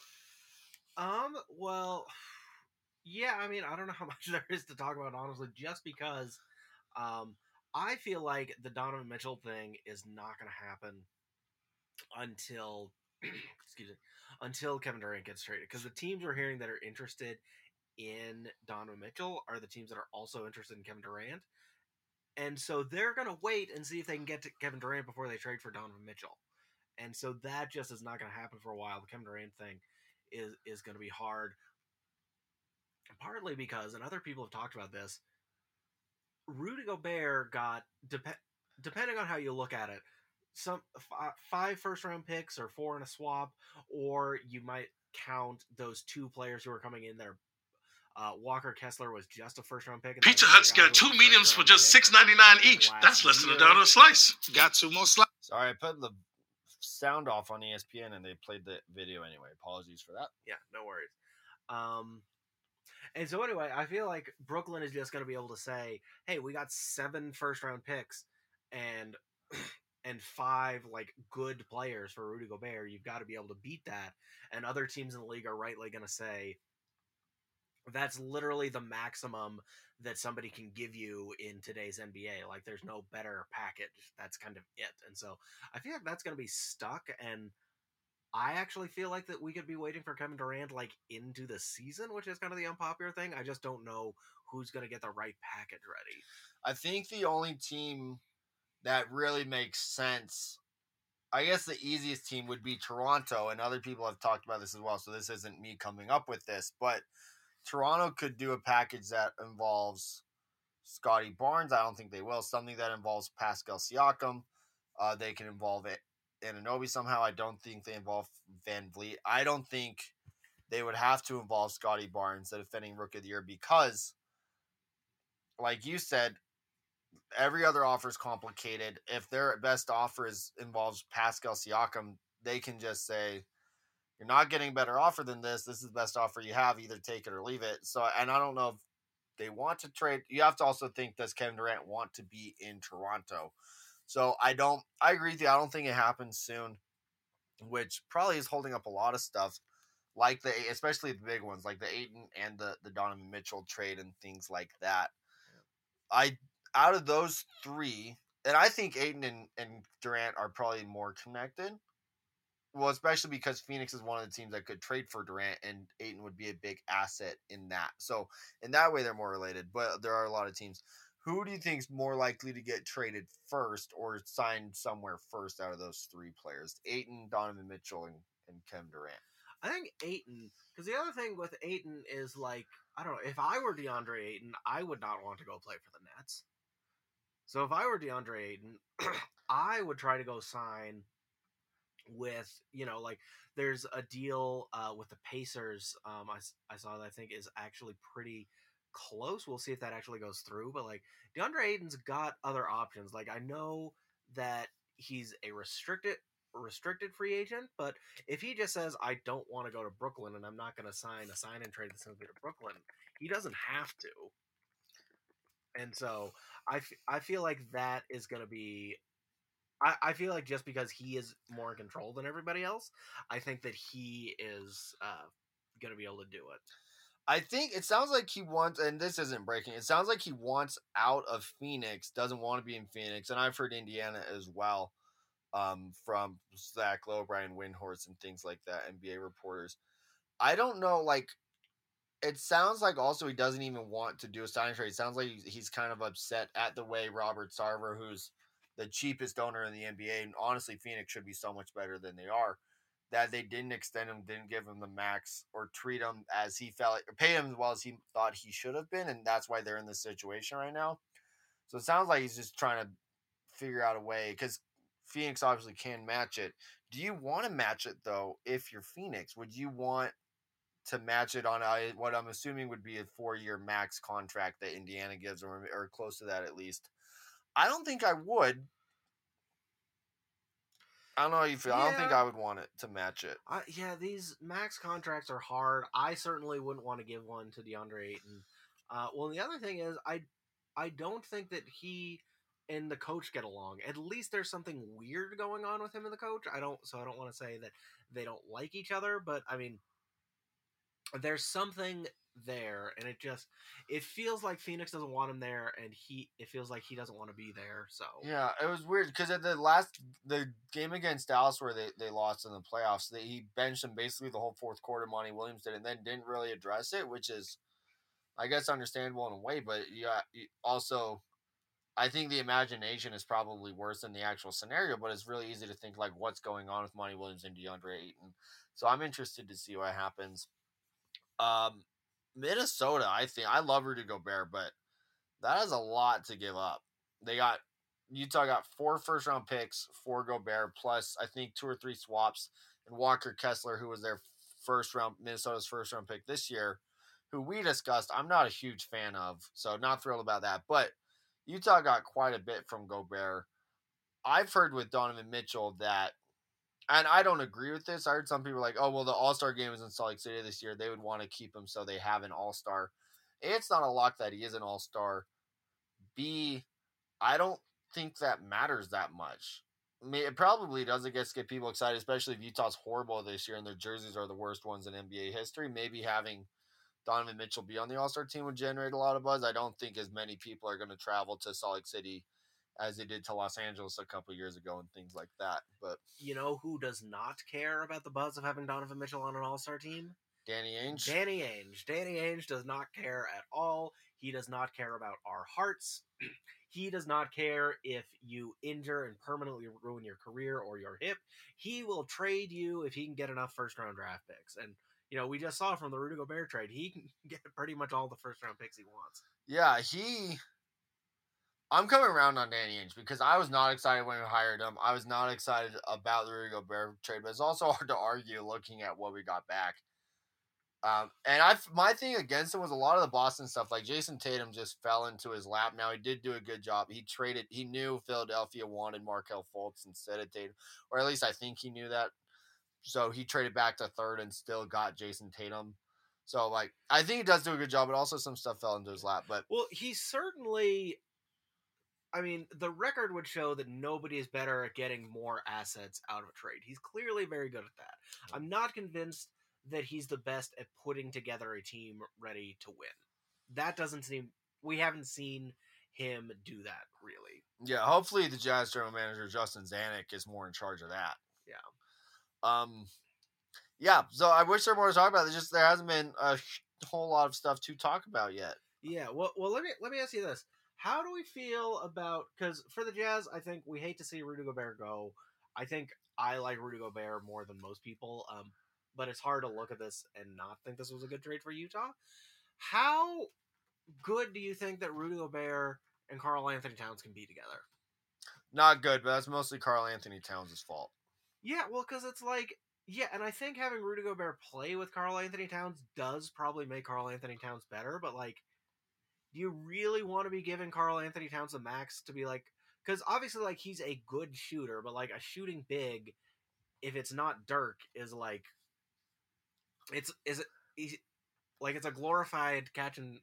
Speaker 2: Well, yeah, I mean, I don't know how much there is to talk about, honestly, just because um, I feel like the Donovan Mitchell thing is not going to happen until, excuse me, until Kevin Durant gets traded. Because the teams we're hearing that are interested in Donovan Mitchell are the teams that are also interested in Kevin Durant. And so they're going to wait and see if they can get to Kevin Durant before they trade for Donovan Mitchell. And so that just is not going to happen for a while. The Kevin Durant thing is going to be hard, partly because, and other people have talked about this, Rudy Gobert got, depending on how you look at it, some 5 first round picks or 4 in a swap, or you might count those 2 players who are coming in there. Walker Kessler was just a first round pick. And
Speaker 3: Pizza Hut's got 2 mediums for just $6.99 each. That's less than $1 a slice. Got 2 more slices.
Speaker 1: Sorry, I put the sound off on ESPN and they played the video anyway. Apologies for that.
Speaker 2: Yeah, no worries. And so anyway, I feel like Brooklyn is just going to be able to say, "Hey, we got 7 first round picks and and 5 like good players for Rudy Gobert. You've got to be able to beat that." And other teams in the league are rightly going to say, that's literally the maximum that somebody can give you in today's NBA. Like, there's no better package. That's kind of it. And so I feel like that's going to be stuck. And I actually feel like that we could be waiting for Kevin Durant like into the season, which is kind of the unpopular thing. I just don't know who's going to get the right package ready.
Speaker 1: I think the only team that really makes sense, I guess the easiest team would be Toronto, and other people have talked about this as well, so this isn't me coming up with this, but Toronto could do a package that involves Scotty Barnes. I don't think they will. Something that involves Pascal Siakam. They can involve it Anunoby somehow. I don't think they involve Van Vliet. I don't think they would have to involve Scotty Barnes, the defending Rookie of the Year, because, like you said, every other offer is complicated. If their best offer involves Pascal Siakam, they can just say, "You're not getting a better offer than this. This is the best offer you have. Either take it or leave it." So, and I don't know if they want to trade. You have to also think, does Kevin Durant want to be in Toronto? So I agree with you. I don't think it happens soon, which probably is holding up a lot of stuff, like especially the big ones, like the Ayton and the Donovan Mitchell trade and things like that. Out of those 3, and I think Ayton and Durant are probably more connected. Well, especially because Phoenix is one of the teams that could trade for Durant, and Ayton would be a big asset in that. So in that way, they're more related. But there are a lot of teams. Who do you think is more likely to get traded first or signed somewhere first out of those 3 players? Ayton, Donovan Mitchell, and Kevin Durant.
Speaker 2: I think Ayton, because the other thing with Ayton is, like, I don't know, if I were DeAndre Ayton, I would not want to go play for the Nets. So if I were DeAndre Ayton, I would try to go sign with, like, there's a deal with the Pacers. I saw that I think is actually pretty close. We'll see if that actually goes through. But like, DeAndre Ayton's got other options. Like, I know that he's a restricted free agent, but if he just says, "I don't want to go to Brooklyn and I'm not going to sign a sign and trade that's going to to Brooklyn," he doesn't have to. And so I feel like that is going to be. I feel like just because he is more in control than everybody else, I think that he is going to be able to do it.
Speaker 1: I think it sounds like he wants, and this isn't breaking, it sounds like he wants out of Phoenix, doesn't want to be in Phoenix, and I've heard Indiana as well, from Zach Lowe, Brian Windhorst, and things like that, NBA reporters. I don't know, like, it sounds like also he doesn't even want to do a signing trade. It sounds like he's kind of upset at the way Robert Sarver, who's the cheapest owner in the NBA, and honestly, Phoenix should be so much better than they are, that they didn't extend him, didn't give him the max, or treat him as he felt, or pay him as well as he thought he should have been, and that's why they're in this situation right now. So it sounds like he's just trying to figure out a way, because Phoenix obviously can match it. Do you want to match it, though, if you're Phoenix? Would you want to match it on what I'm assuming would be a 4-year max contract that Indiana gives, or close to that at least? I don't think I would. I don't know how you feel. I don't think
Speaker 2: Yeah.
Speaker 1: I would want it to match it.
Speaker 2: Yeah, these max contracts are hard. I certainly wouldn't want to give one to DeAndre Ayton. Well, the other thing is, I don't think that he and the coach get along. At least there's something weird going on with him and the coach. I don't want to say that they don't like each other, but I mean, there's something there, and it feels like Phoenix doesn't want him there, and it feels like he doesn't want to be there. So
Speaker 1: Yeah, it was weird because at the game against Dallas where they lost in the playoffs, he benched him basically the whole fourth quarter. Monty Williams did, and then didn't really address it, which is, I guess, understandable in a way. But also, I think the imagination is probably worse than the actual scenario. But it's really easy to think like what's going on with Monty Williams and DeAndre Ayton. So I'm interested to see what happens. Minnesota, I love Rudy Gobert, but that is a lot to give up. Utah got 4 first round picks for Gobert, plus I think 2 or 3 swaps, and Walker Kessler, who was their Minnesota's first round pick this year, who we discussed. I'm not a huge fan of, so not thrilled about that. But Utah got quite a bit from Gobert. I've heard with Donovan Mitchell that, and I don't agree with this. I heard some people like, oh, well, the All-Star game is in Salt Lake City this year. They would want to keep him so they have an All-Star. It's not a lock that he is an All-Star. B, I don't think that matters that much. I mean, it probably does, I guess, get people excited, especially if Utah's horrible this year and their jerseys are the worst ones in NBA history. Maybe having Donovan Mitchell be on the All-Star team would generate a lot of buzz. I don't think as many people are going to travel to Salt Lake City as they did to Los Angeles a couple years ago and things like that. But
Speaker 2: you know who does not care about the buzz of having Donovan Mitchell on an All-Star team?
Speaker 1: Danny Ainge.
Speaker 2: Danny Ainge does not care at all. He does not care about our hearts. He does not care if you injure and permanently ruin your career or your hip. He will trade you if he can get enough first-round draft picks. And, we just saw from the Rudy Gobert trade, he can get pretty much all the first-round picks he wants.
Speaker 1: Yeah, I'm coming around on Danny Ainge because I was not excited when we hired him. I was not excited about the Rudy Gobert trade, but it's also hard to argue looking at what we got back. My thing against him was a lot of the Boston stuff. Like Jason Tatum just fell into his lap. Now he did do a good job. He knew Philadelphia wanted Markelle Fultz instead of Tatum, or at least I think he knew that. So he traded back to third and still got Jason Tatum. So I think he does do a good job, but also some stuff fell into his lap. But
Speaker 2: he certainly. I mean, the record would show that nobody is better at getting more assets out of a trade. He's clearly very good at that. I'm not convinced that he's the best at putting together a team ready to win. That doesn't seem... We haven't seen him do that, really.
Speaker 1: Yeah, hopefully the Jazz general manager, Justin Zanuck, is more in charge of that.
Speaker 2: Yeah.
Speaker 1: Yeah, so I wish there were more to talk about. There hasn't been a whole lot of stuff to talk about yet.
Speaker 2: Yeah, well, let me ask you this. How do we feel about... Because for the Jazz, I think we hate to see Rudy Gobert go. I think I like Rudy Gobert more than most people. But it's hard to look at this and not think this was a good trade for Utah. How good do you think that Rudy Gobert and Karl Anthony Towns can be together?
Speaker 1: Not good, but that's mostly Karl Anthony Towns' fault.
Speaker 2: Yeah, well, because it's like... Yeah, and I think having Rudy Gobert play with Karl Anthony Towns does probably make Karl Anthony Towns better, but, do you really want to be giving Karl Anthony Towns a max to be because obviously he's a good shooter, but a shooting big, if it's not Dirk, is it's a glorified catch and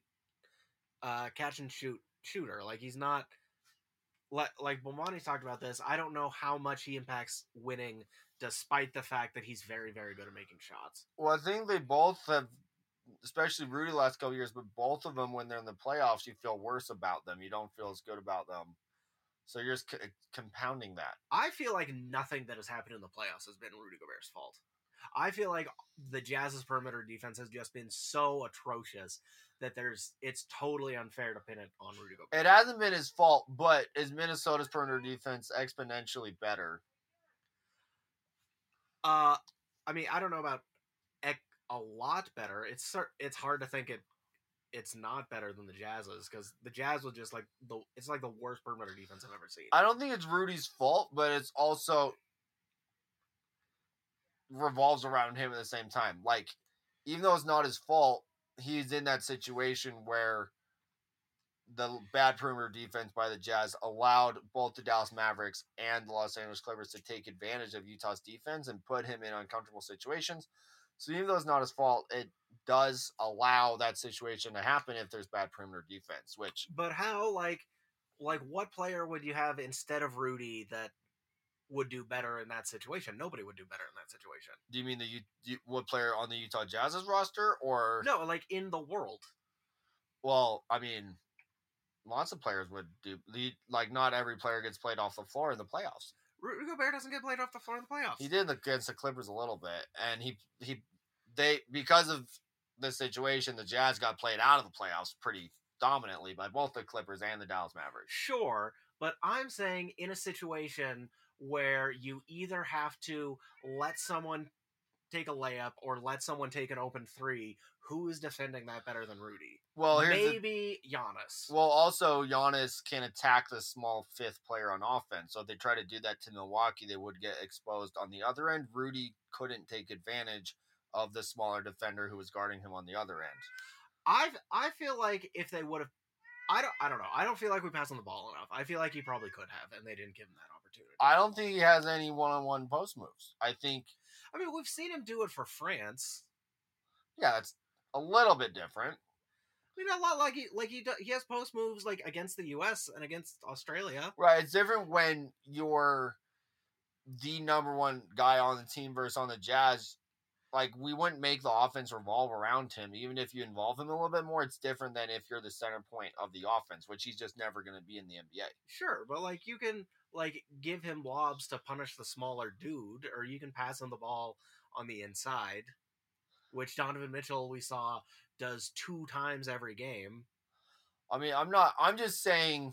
Speaker 2: shoot shooter. He's not like Bomani's talked about this. I don't know how much he impacts winning, despite the fact that he's very, very good at making shots.
Speaker 1: Well, I think they both have, especially Rudy the last couple years, but both of them, when they're in the playoffs, you feel worse about them. You don't feel as good about them. So you're just compounding that.
Speaker 2: I feel like nothing that has happened in the playoffs has been Rudy Gobert's fault. I feel like the Jazz's perimeter defense has just been so atrocious that it's totally unfair to pin it on Rudy Gobert.
Speaker 1: It hasn't been his fault, but is Minnesota's perimeter defense exponentially better?
Speaker 2: I mean, I don't know about a lot better. It's hard to think it's not better than the Jazz's, because the Jazz was just it's the worst perimeter defense I've ever seen.
Speaker 1: I don't think it's Rudy's fault, but it's also revolves around him at the same time. Even though it's not his fault, he's in that situation where the bad perimeter defense by the Jazz allowed both the Dallas Mavericks and the Los Angeles Clippers to take advantage of Utah's defense and put him in uncomfortable situations. So even though it's not his fault, it does allow that situation to happen if there's bad perimeter defense, which...
Speaker 2: But how, like what player would you have instead of Rudy that would do better in that situation? Nobody would do better in that situation.
Speaker 1: Do you mean what player on the Utah Jazz's roster, or...
Speaker 2: No, like in the world.
Speaker 1: Well, I mean, lots of players would do... Like, not every player gets played off the floor in the playoffs.
Speaker 2: Rudy Gobert doesn't get played off the floor in the playoffs.
Speaker 1: He did against the Clippers a little bit, and they because of the situation, the Jazz got played out of the playoffs pretty dominantly by both the Clippers and the Dallas Mavericks.
Speaker 2: Sure, but I'm saying in a situation where you either have to let someone take a layup or let someone take an open three, who is defending that better than Rudy?
Speaker 1: Well,
Speaker 2: maybe Giannis.
Speaker 1: Well, also Giannis can attack the small fifth player on offense. So if they try to do that to Milwaukee, they would get exposed on the other end. Rudy couldn't take advantage of the smaller defender who was guarding him on the other end.
Speaker 2: I feel like if they would have, I don't know. I don't feel like we passed on the ball enough. I feel like he probably could have, and they didn't give him that opportunity.
Speaker 1: I don't think he has any one-on-one post moves. I mean,
Speaker 2: we've seen him do it for France.
Speaker 1: Yeah, it's a little bit different.
Speaker 2: I mean, a lot like he has post moves like against the U.S. and against Australia.
Speaker 1: Right, it's different when you're the number one guy on the team versus on the Jazz. Like, we wouldn't make the offense revolve around him. Even if you involve him a little bit more, it's different than if you're the center point of the offense, which he's just never going to be in the NBA.
Speaker 2: Sure, but like you can like give him lobs to punish the smaller dude, or you can pass him the ball on the inside, which Donovan Mitchell we saw does 2 times every game.
Speaker 1: I mean, I'm just saying,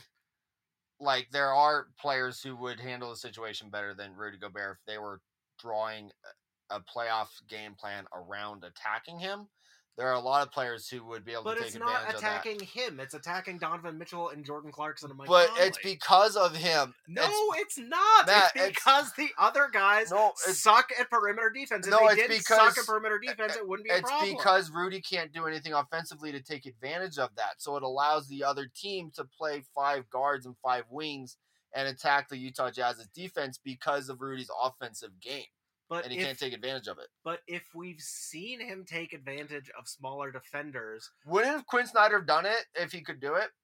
Speaker 1: like, there are players who would handle the situation better than Rudy Gobert if they were drawing a playoff game plan around attacking him. There are a lot of players who would be able to take advantage of that.
Speaker 2: But it's not attacking him. It's attacking Donovan Mitchell and Jordan Clarkson and Mike
Speaker 1: But
Speaker 2: Conley.
Speaker 1: it's because of him.
Speaker 2: No, it's not. Matt, it's because the other guys suck at perimeter defense. If they didn't suck at perimeter defense, it wouldn't be a problem.
Speaker 1: It's because Rudy can't do anything offensively to take advantage of that. So it allows the other team to play 5 guards and 5 wings and attack the Utah Jazz's defense because of Rudy's offensive game. And he can't take advantage of it.
Speaker 2: But if we've seen him take advantage of smaller defenders...
Speaker 1: Wouldn't Quinn Snyder have done it if he could do it?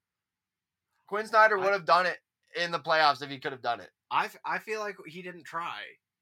Speaker 1: Quinn Snyder would have done it in the playoffs if he could have done it.
Speaker 2: I feel like he didn't try.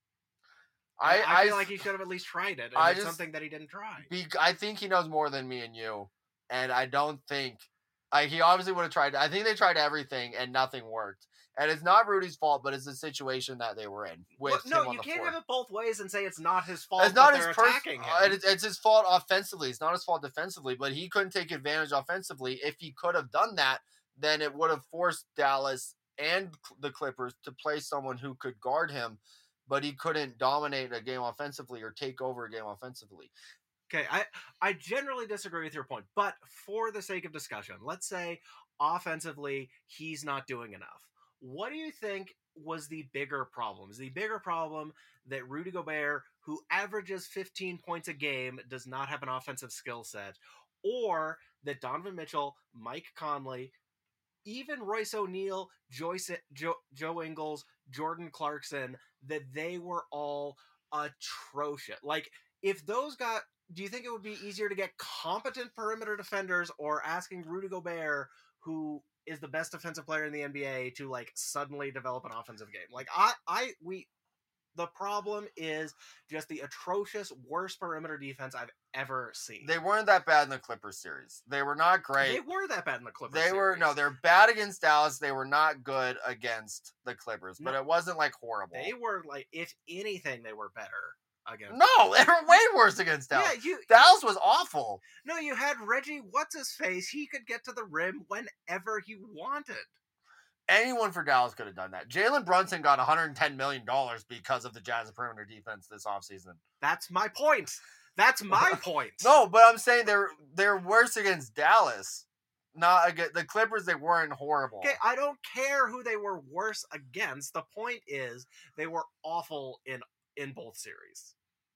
Speaker 1: I
Speaker 2: feel like he should have at least tried it. And it's something that he didn't try.
Speaker 1: I think he knows more than me and you. And I don't think... he obviously would have tried... I think they tried everything and nothing worked. And it's not Rudy's fault, but it's the situation that they were in.
Speaker 2: You can't have it both ways and say it's not his fault.
Speaker 1: It's not his
Speaker 2: attacking him.
Speaker 1: It's his fault offensively. It's not his fault defensively. But he couldn't take advantage offensively. If he could have done that, then it would have forced Dallas and the Clippers to play someone who could guard him. But he couldn't dominate a game offensively or take over a game offensively.
Speaker 2: Okay, I generally disagree with your point, but for the sake of discussion, let's say offensively he's not doing enough. What do you think was the bigger problem? Is the bigger problem that Rudy Gobert, who averages 15 points a game, does not have an offensive skill set, or that Donovan Mitchell, Mike Conley, even Royce O'Neal, Joe Ingles, Jordan Clarkson, that they were all atrocious? Like, if those got... Do you think it would be easier to get competent perimeter defenders or asking Rudy Gobert, who is the best defensive player in the NBA, to like suddenly develop an offensive game? Like the problem is just the atrocious, worst perimeter defense I've ever seen.
Speaker 1: They weren't that bad in the Clippers series. They were not great.
Speaker 2: They were that bad in the Clippers series.
Speaker 1: They're bad against Dallas. They were not good against the Clippers, but it wasn't like horrible.
Speaker 2: They were like, if anything, they were better.
Speaker 1: No, they were way worse against Dallas. Yeah, Dallas was awful.
Speaker 2: No, you had Reggie, what's-his-face. He could get to the rim whenever he wanted.
Speaker 1: Anyone for Dallas could have done that. Jalen Brunson got $110 million because of the Jazz perimeter defense this offseason.
Speaker 2: That's my point. That's my point.
Speaker 1: No, but I'm saying they're worse against Dallas. Not against the Clippers. They weren't horrible.
Speaker 2: Okay, I don't care who they were worse against. The point is they were awful in both series.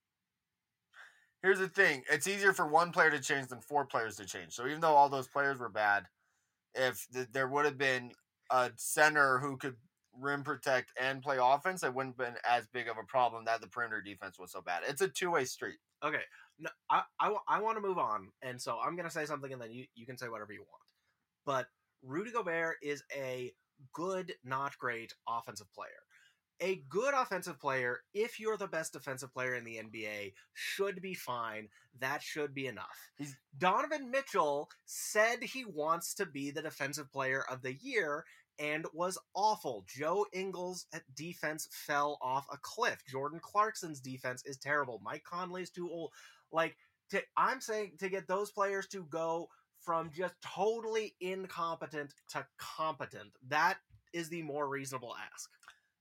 Speaker 1: Here's the thing. It's easier for one player to change than 4 players to change. So even though all those players were bad, if there would have been a center who could rim protect and play offense, it wouldn't have been as big of a problem that the perimeter defense was so bad. It's a two-way street.
Speaker 2: Okay, no, I want to move on, and so I'm gonna say something, and then you can say whatever you want. But Rudy Gobert is a good, not great offensive player. A good offensive player, if you're the best defensive player in the NBA, should be fine. That should be enough. Donovan Mitchell said he wants to be the defensive player of the year and was awful. Joe Ingles' defense fell off a cliff. Jordan Clarkson's defense is terrible. Mike Conley's too old. I'm saying to get those players to go from just totally incompetent to competent, that is the more reasonable ask.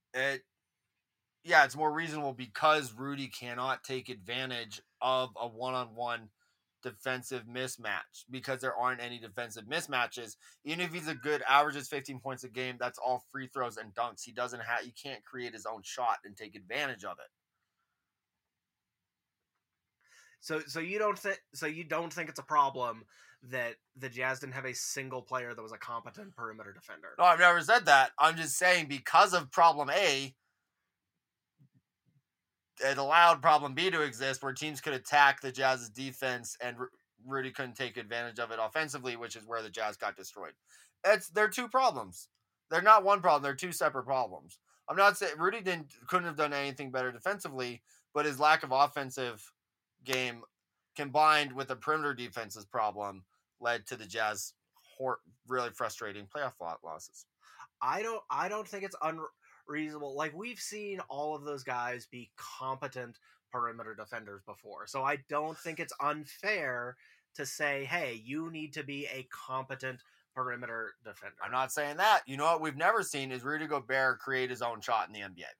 Speaker 1: It's more reasonable because Rudy cannot take advantage of a one-on-one defensive mismatch because there aren't any defensive mismatches. Even if he's a good, averages 15 points a game, that's all free throws and dunks. He can't create his own shot and take advantage of it.
Speaker 2: So you don't think it's a problem that the Jazz didn't have a single player that was a competent perimeter defender?
Speaker 1: No, I've never said that. I'm just saying because of problem A, it allowed problem B to exist where teams could attack the Jazz's defense and Rudy couldn't take advantage of it offensively, which is where the Jazz got destroyed. They're two problems. They're not one problem. They're two separate problems. I'm not saying Rudy couldn't have done anything better defensively, but his lack of offensive game combined with the perimeter defense's problem led to the Jazz really frustrating playoff losses.
Speaker 2: I don't think it's unreasonable. Like, we've seen all of those guys be competent perimeter defenders before. So I don't think it's unfair to say, hey, you need to be a competent perimeter defender.
Speaker 1: I'm not saying that. You know what we've never seen is Rudy Gobert create his own shot in the NBA.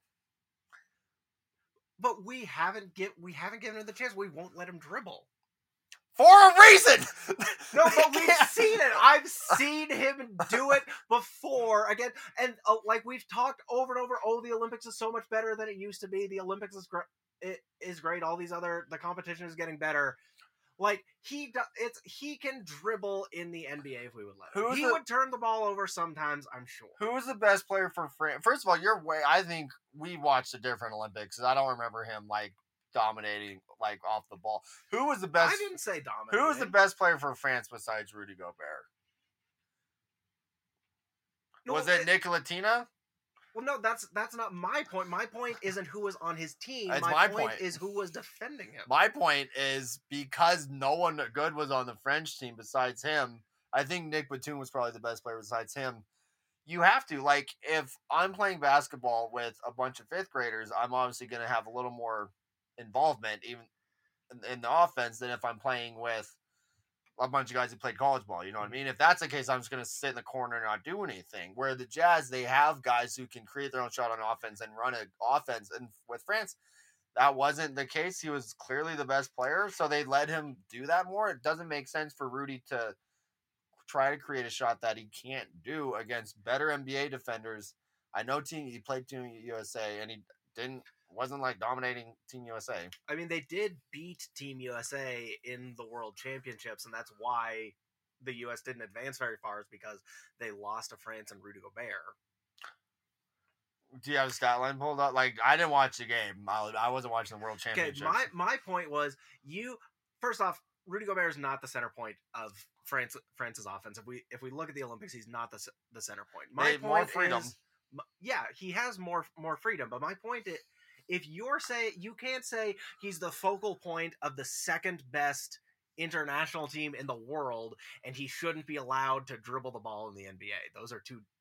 Speaker 2: But we haven't given him the chance. We won't let him dribble.
Speaker 1: For a reason!
Speaker 2: No, but we've seen it. I've seen him do it before. Again, and like we've talked over and over, the Olympics is so much better than it used to be. The Olympics is great. All these the competition is getting better. Like, he can dribble in the NBA if we would let him. He would turn the ball over sometimes, I'm sure.
Speaker 1: Who was the best player for France? First of all, I think we watched a different Olympics. I don't remember him, like, dominating, like, off the ball. Who was the best?
Speaker 2: I didn't say dominating.
Speaker 1: Who was the best player for France besides Rudy Gobert? No, was it Nicolatina?
Speaker 2: Well, no, that's not my point. My point isn't who was on his team.
Speaker 1: My
Speaker 2: point is who was defending him.
Speaker 1: My point is because no one good was on the French team besides him. I think Nick Batum was probably the best player besides him. You have to, like, if I'm playing basketball with a bunch of fifth graders, I'm obviously going to have a little more involvement even in the offense than if I'm playing with a bunch of guys who played college ball. You know what I mean? If that's the case, I'm just going to sit in the corner and not do anything. Where the Jazz, they have guys who can create their own shot on offense and run an offense. And with France, that wasn't the case. He was clearly the best player, so they let him do that more. It doesn't make sense for Rudy to try to create a shot that he can't do against better NBA defenders. I know he played Team USA, and he wasn't like dominating Team USA.
Speaker 2: I mean, they did beat Team USA in the World Championships, and that's why the U.S. didn't advance very far, is because they lost to France and Rudy Gobert.
Speaker 1: Do you have a stat line pulled up? Like, I didn't watch the game. I wasn't watching the World Championships.
Speaker 2: Okay, my point was, first off, Rudy Gobert is not the center point of France's offense. If we look at the Olympics, he's not the center point. My point
Speaker 1: more freedom.
Speaker 2: Yeah, he has more freedom. But my point is, if you can't say he's the focal point of the second best international team in the world, and he shouldn't be allowed to dribble the ball in the NBA. Those are two.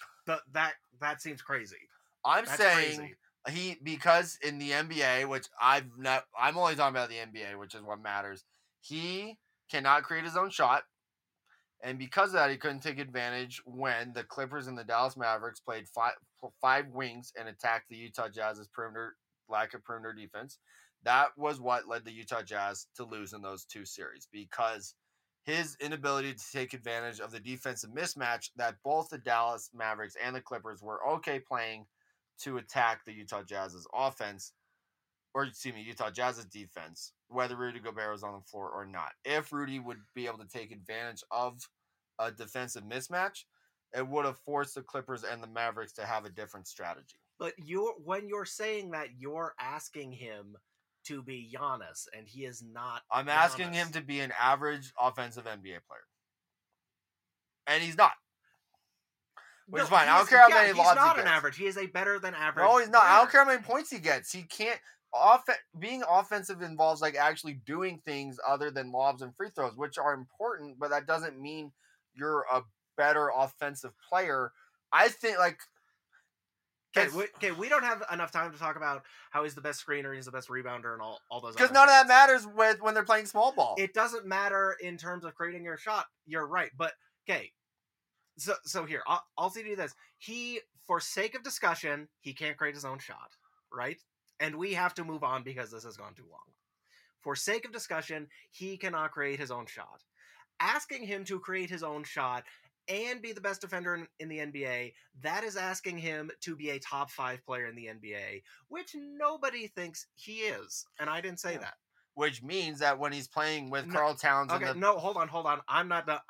Speaker 2: That seems crazy.
Speaker 1: That's saying crazy. Because in the NBA, which I'm only talking about the NBA, which is what matters. He cannot create his own shot. And because of that, he couldn't take advantage when the Clippers and the Dallas Mavericks played five wings and attacked the Utah Jazz's lack of perimeter defense. That was what led the Utah Jazz to lose in those two series, because his inability to take advantage of the defensive mismatch that both the Dallas Mavericks and the Clippers were okay playing to attack the Utah Jazz's offense, Utah Jazz's defense, whether Rudy Gobert was on the floor or not. If Rudy would be able to take advantage of a defensive mismatch, it would have forced the Clippers and the Mavericks to have a different strategy.
Speaker 2: But when you're saying that, you're asking him to be Giannis, and he is not.
Speaker 1: I'm asking him to be an average offensive NBA player. And he's not. Which is fine. I don't care how many lobs he gets.
Speaker 2: He's not an average. He is a better than average.
Speaker 1: No, he's not.
Speaker 2: player.
Speaker 1: I don't care how many points he gets. He can't. Being offensive involves like actually doing things other than lobs and free throws, which are important, but that doesn't mean you're a better offensive player. I think like.
Speaker 2: Okay, we don't have enough time to talk about how he's the best screener, he's the best rebounder, and all those.
Speaker 1: Because none of that matters when they're playing small ball.
Speaker 2: It doesn't matter in terms of creating your shot. You're right, but okay. So here, I'll see do this. He, for sake of discussion, he can't create his own shot, right? And we have to move on because this has gone too long. For sake of discussion, he cannot create his own shot. Asking him to create his own shot and be the best defender in the NBA, that is asking him to be a top 5 player in the NBA, which nobody thinks he is. And I didn't say that.
Speaker 1: Which means that when he's playing with Karl Towns...
Speaker 2: Okay, no, hold on. I'm not done.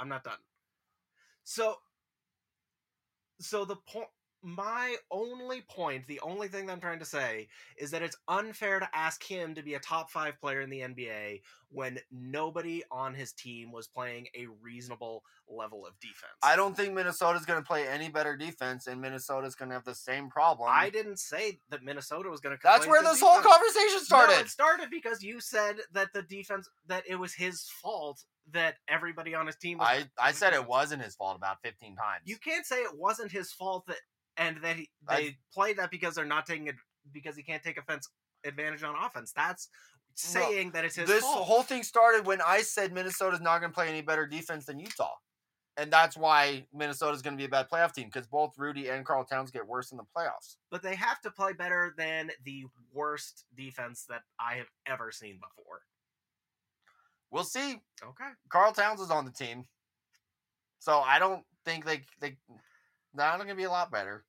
Speaker 2: So the point... My only point, the only thing that I'm trying to say, is that it's unfair to ask him to be a top 5 player in the NBA when nobody on his team was playing a reasonable level of defense.
Speaker 1: I don't think Minnesota's going to play any better defense, and Minnesota's going to have the same problem.
Speaker 2: I didn't say that Minnesota was going to.
Speaker 1: That's where this whole conversation started.
Speaker 2: No, it started because you said that the defense, that it was his fault that everybody on his team was.
Speaker 1: I said it wasn't his fault about 15 times.
Speaker 2: You can't say it wasn't his fault that. And that they play that because they're not taking it because he can't take advantage on offense. That's saying that it's his fault. This
Speaker 1: whole thing started when I said Minnesota's not going to play any better defense than Utah. And that's why Minnesota's going to be a bad playoff team, because both Rudy and Karl Towns get worse in the playoffs.
Speaker 2: But they have to play better than the worst defense that I have ever seen before.
Speaker 1: We'll see.
Speaker 2: Okay.
Speaker 1: Karl Towns is on the team. So I don't think they're not going to be a lot better.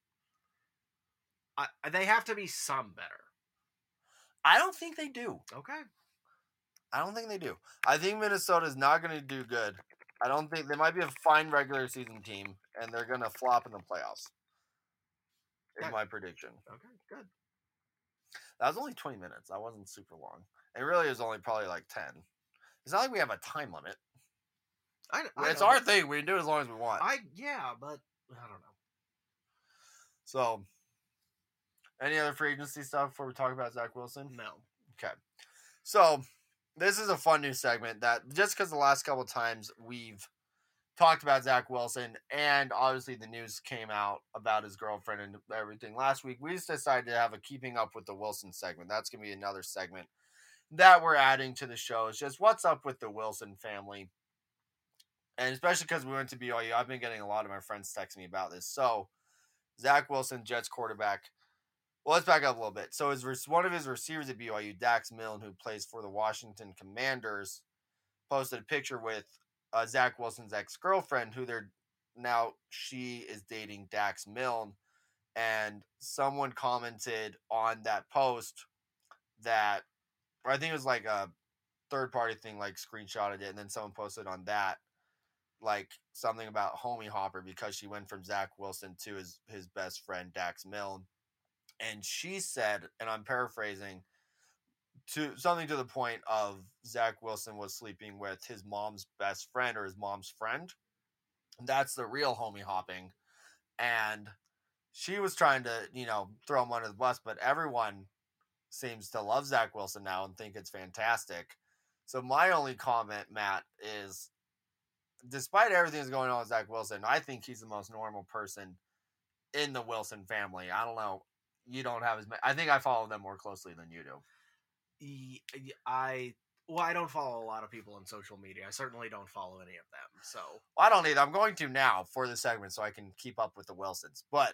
Speaker 2: They have to be some better.
Speaker 1: I don't think they do.
Speaker 2: Okay.
Speaker 1: I don't think they do. I think Minnesota's not going to do good. I don't think they might be a fine regular season team, and they're going to flop in the playoffs. Is my prediction.
Speaker 2: Okay, good.
Speaker 1: That was only 20 minutes. That wasn't super long. It really is only probably like 10. It's not like we have a time limit. It's our thing. We can do it as long as we want.
Speaker 2: Yeah, but I don't know.
Speaker 1: So, any other free agency stuff before we talk about Zach Wilson?
Speaker 2: No.
Speaker 1: Okay. So, this is a fun new segment that just because the last couple of times we've talked about Zach Wilson and obviously the news came out about his girlfriend and everything last week, we just decided to have a Keeping Up with the Wilson segment. That's going to be another segment that we're adding to the show. It's just what's up with the Wilson family. And especially because we went to BYU, I've been getting a lot of my friends texting me about this. So, Zach Wilson, Jets quarterback. Well, let's back up a little bit. So, one of his receivers at BYU, Dax Milne, who plays for the Washington Commanders, posted a picture with Zach Wilson's ex-girlfriend, she is dating Dax Milne. And someone commented on that post that, or I think it was like a third-party thing, like screenshotted it, and then someone posted on that, like something about homie hopper because she went from Zach Wilson to his best friend Dax Milne. And she said, and I'm paraphrasing, to something to the point of Zach Wilson was sleeping with his mom's best friend or his mom's friend. That's the real homie hopping. And she was trying to, throw him under the bus, but everyone seems to love Zach Wilson now and think it's fantastic. So my only comment, Matt, is despite everything that's going on with Zach Wilson, I think he's the most normal person in the Wilson family. I don't know. You don't have I think I follow them more closely than you do.
Speaker 2: I don't follow a lot of people on social media. I certainly don't follow any of them. So
Speaker 1: I don't either. I'm going to now for the segment so I can keep up with the Wilsons. But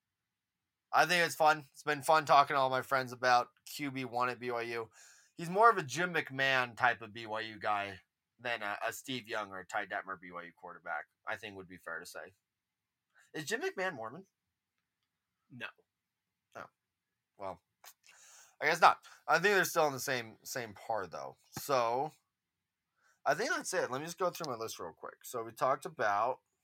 Speaker 1: I think it's fun. It's been fun talking to all my friends about QB1 at BYU. He's more of a Jim McMahon type of BYU guy than a Steve Young or a Ty Detmer BYU quarterback, I think would be fair to say. Is Jim McMahon Mormon?
Speaker 2: No.
Speaker 1: Oh. Well, I guess not. I think they're still in the same par, though. So, I think that's it. Let me just go through my list real quick. So, we talked about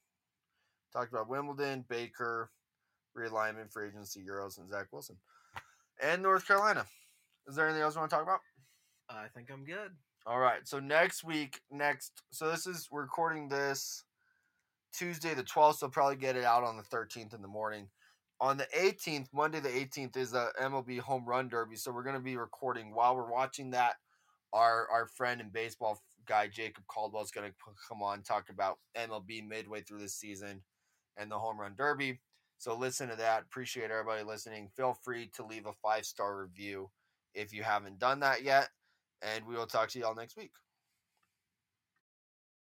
Speaker 1: Talked about Wimbledon, Baker, realignment, free agency, Euros, and Zach Wilson. And North Carolina. Is there anything else you want to talk about?
Speaker 2: I think I'm good.
Speaker 1: All right. So so we're recording this Tuesday the 12th, so I'll probably get it out on the 13th in the morning. On the 18th, Monday the 18th, is the MLB Home Run Derby. So we're going to be recording while we're watching that. Our friend and baseball guy, Jacob Caldwell, is going to come on and talk about MLB midway through this season and the Home Run Derby. So listen to that. Appreciate everybody listening. Feel free to leave a 5-star review if you haven't done that yet. And we will talk to you all next week.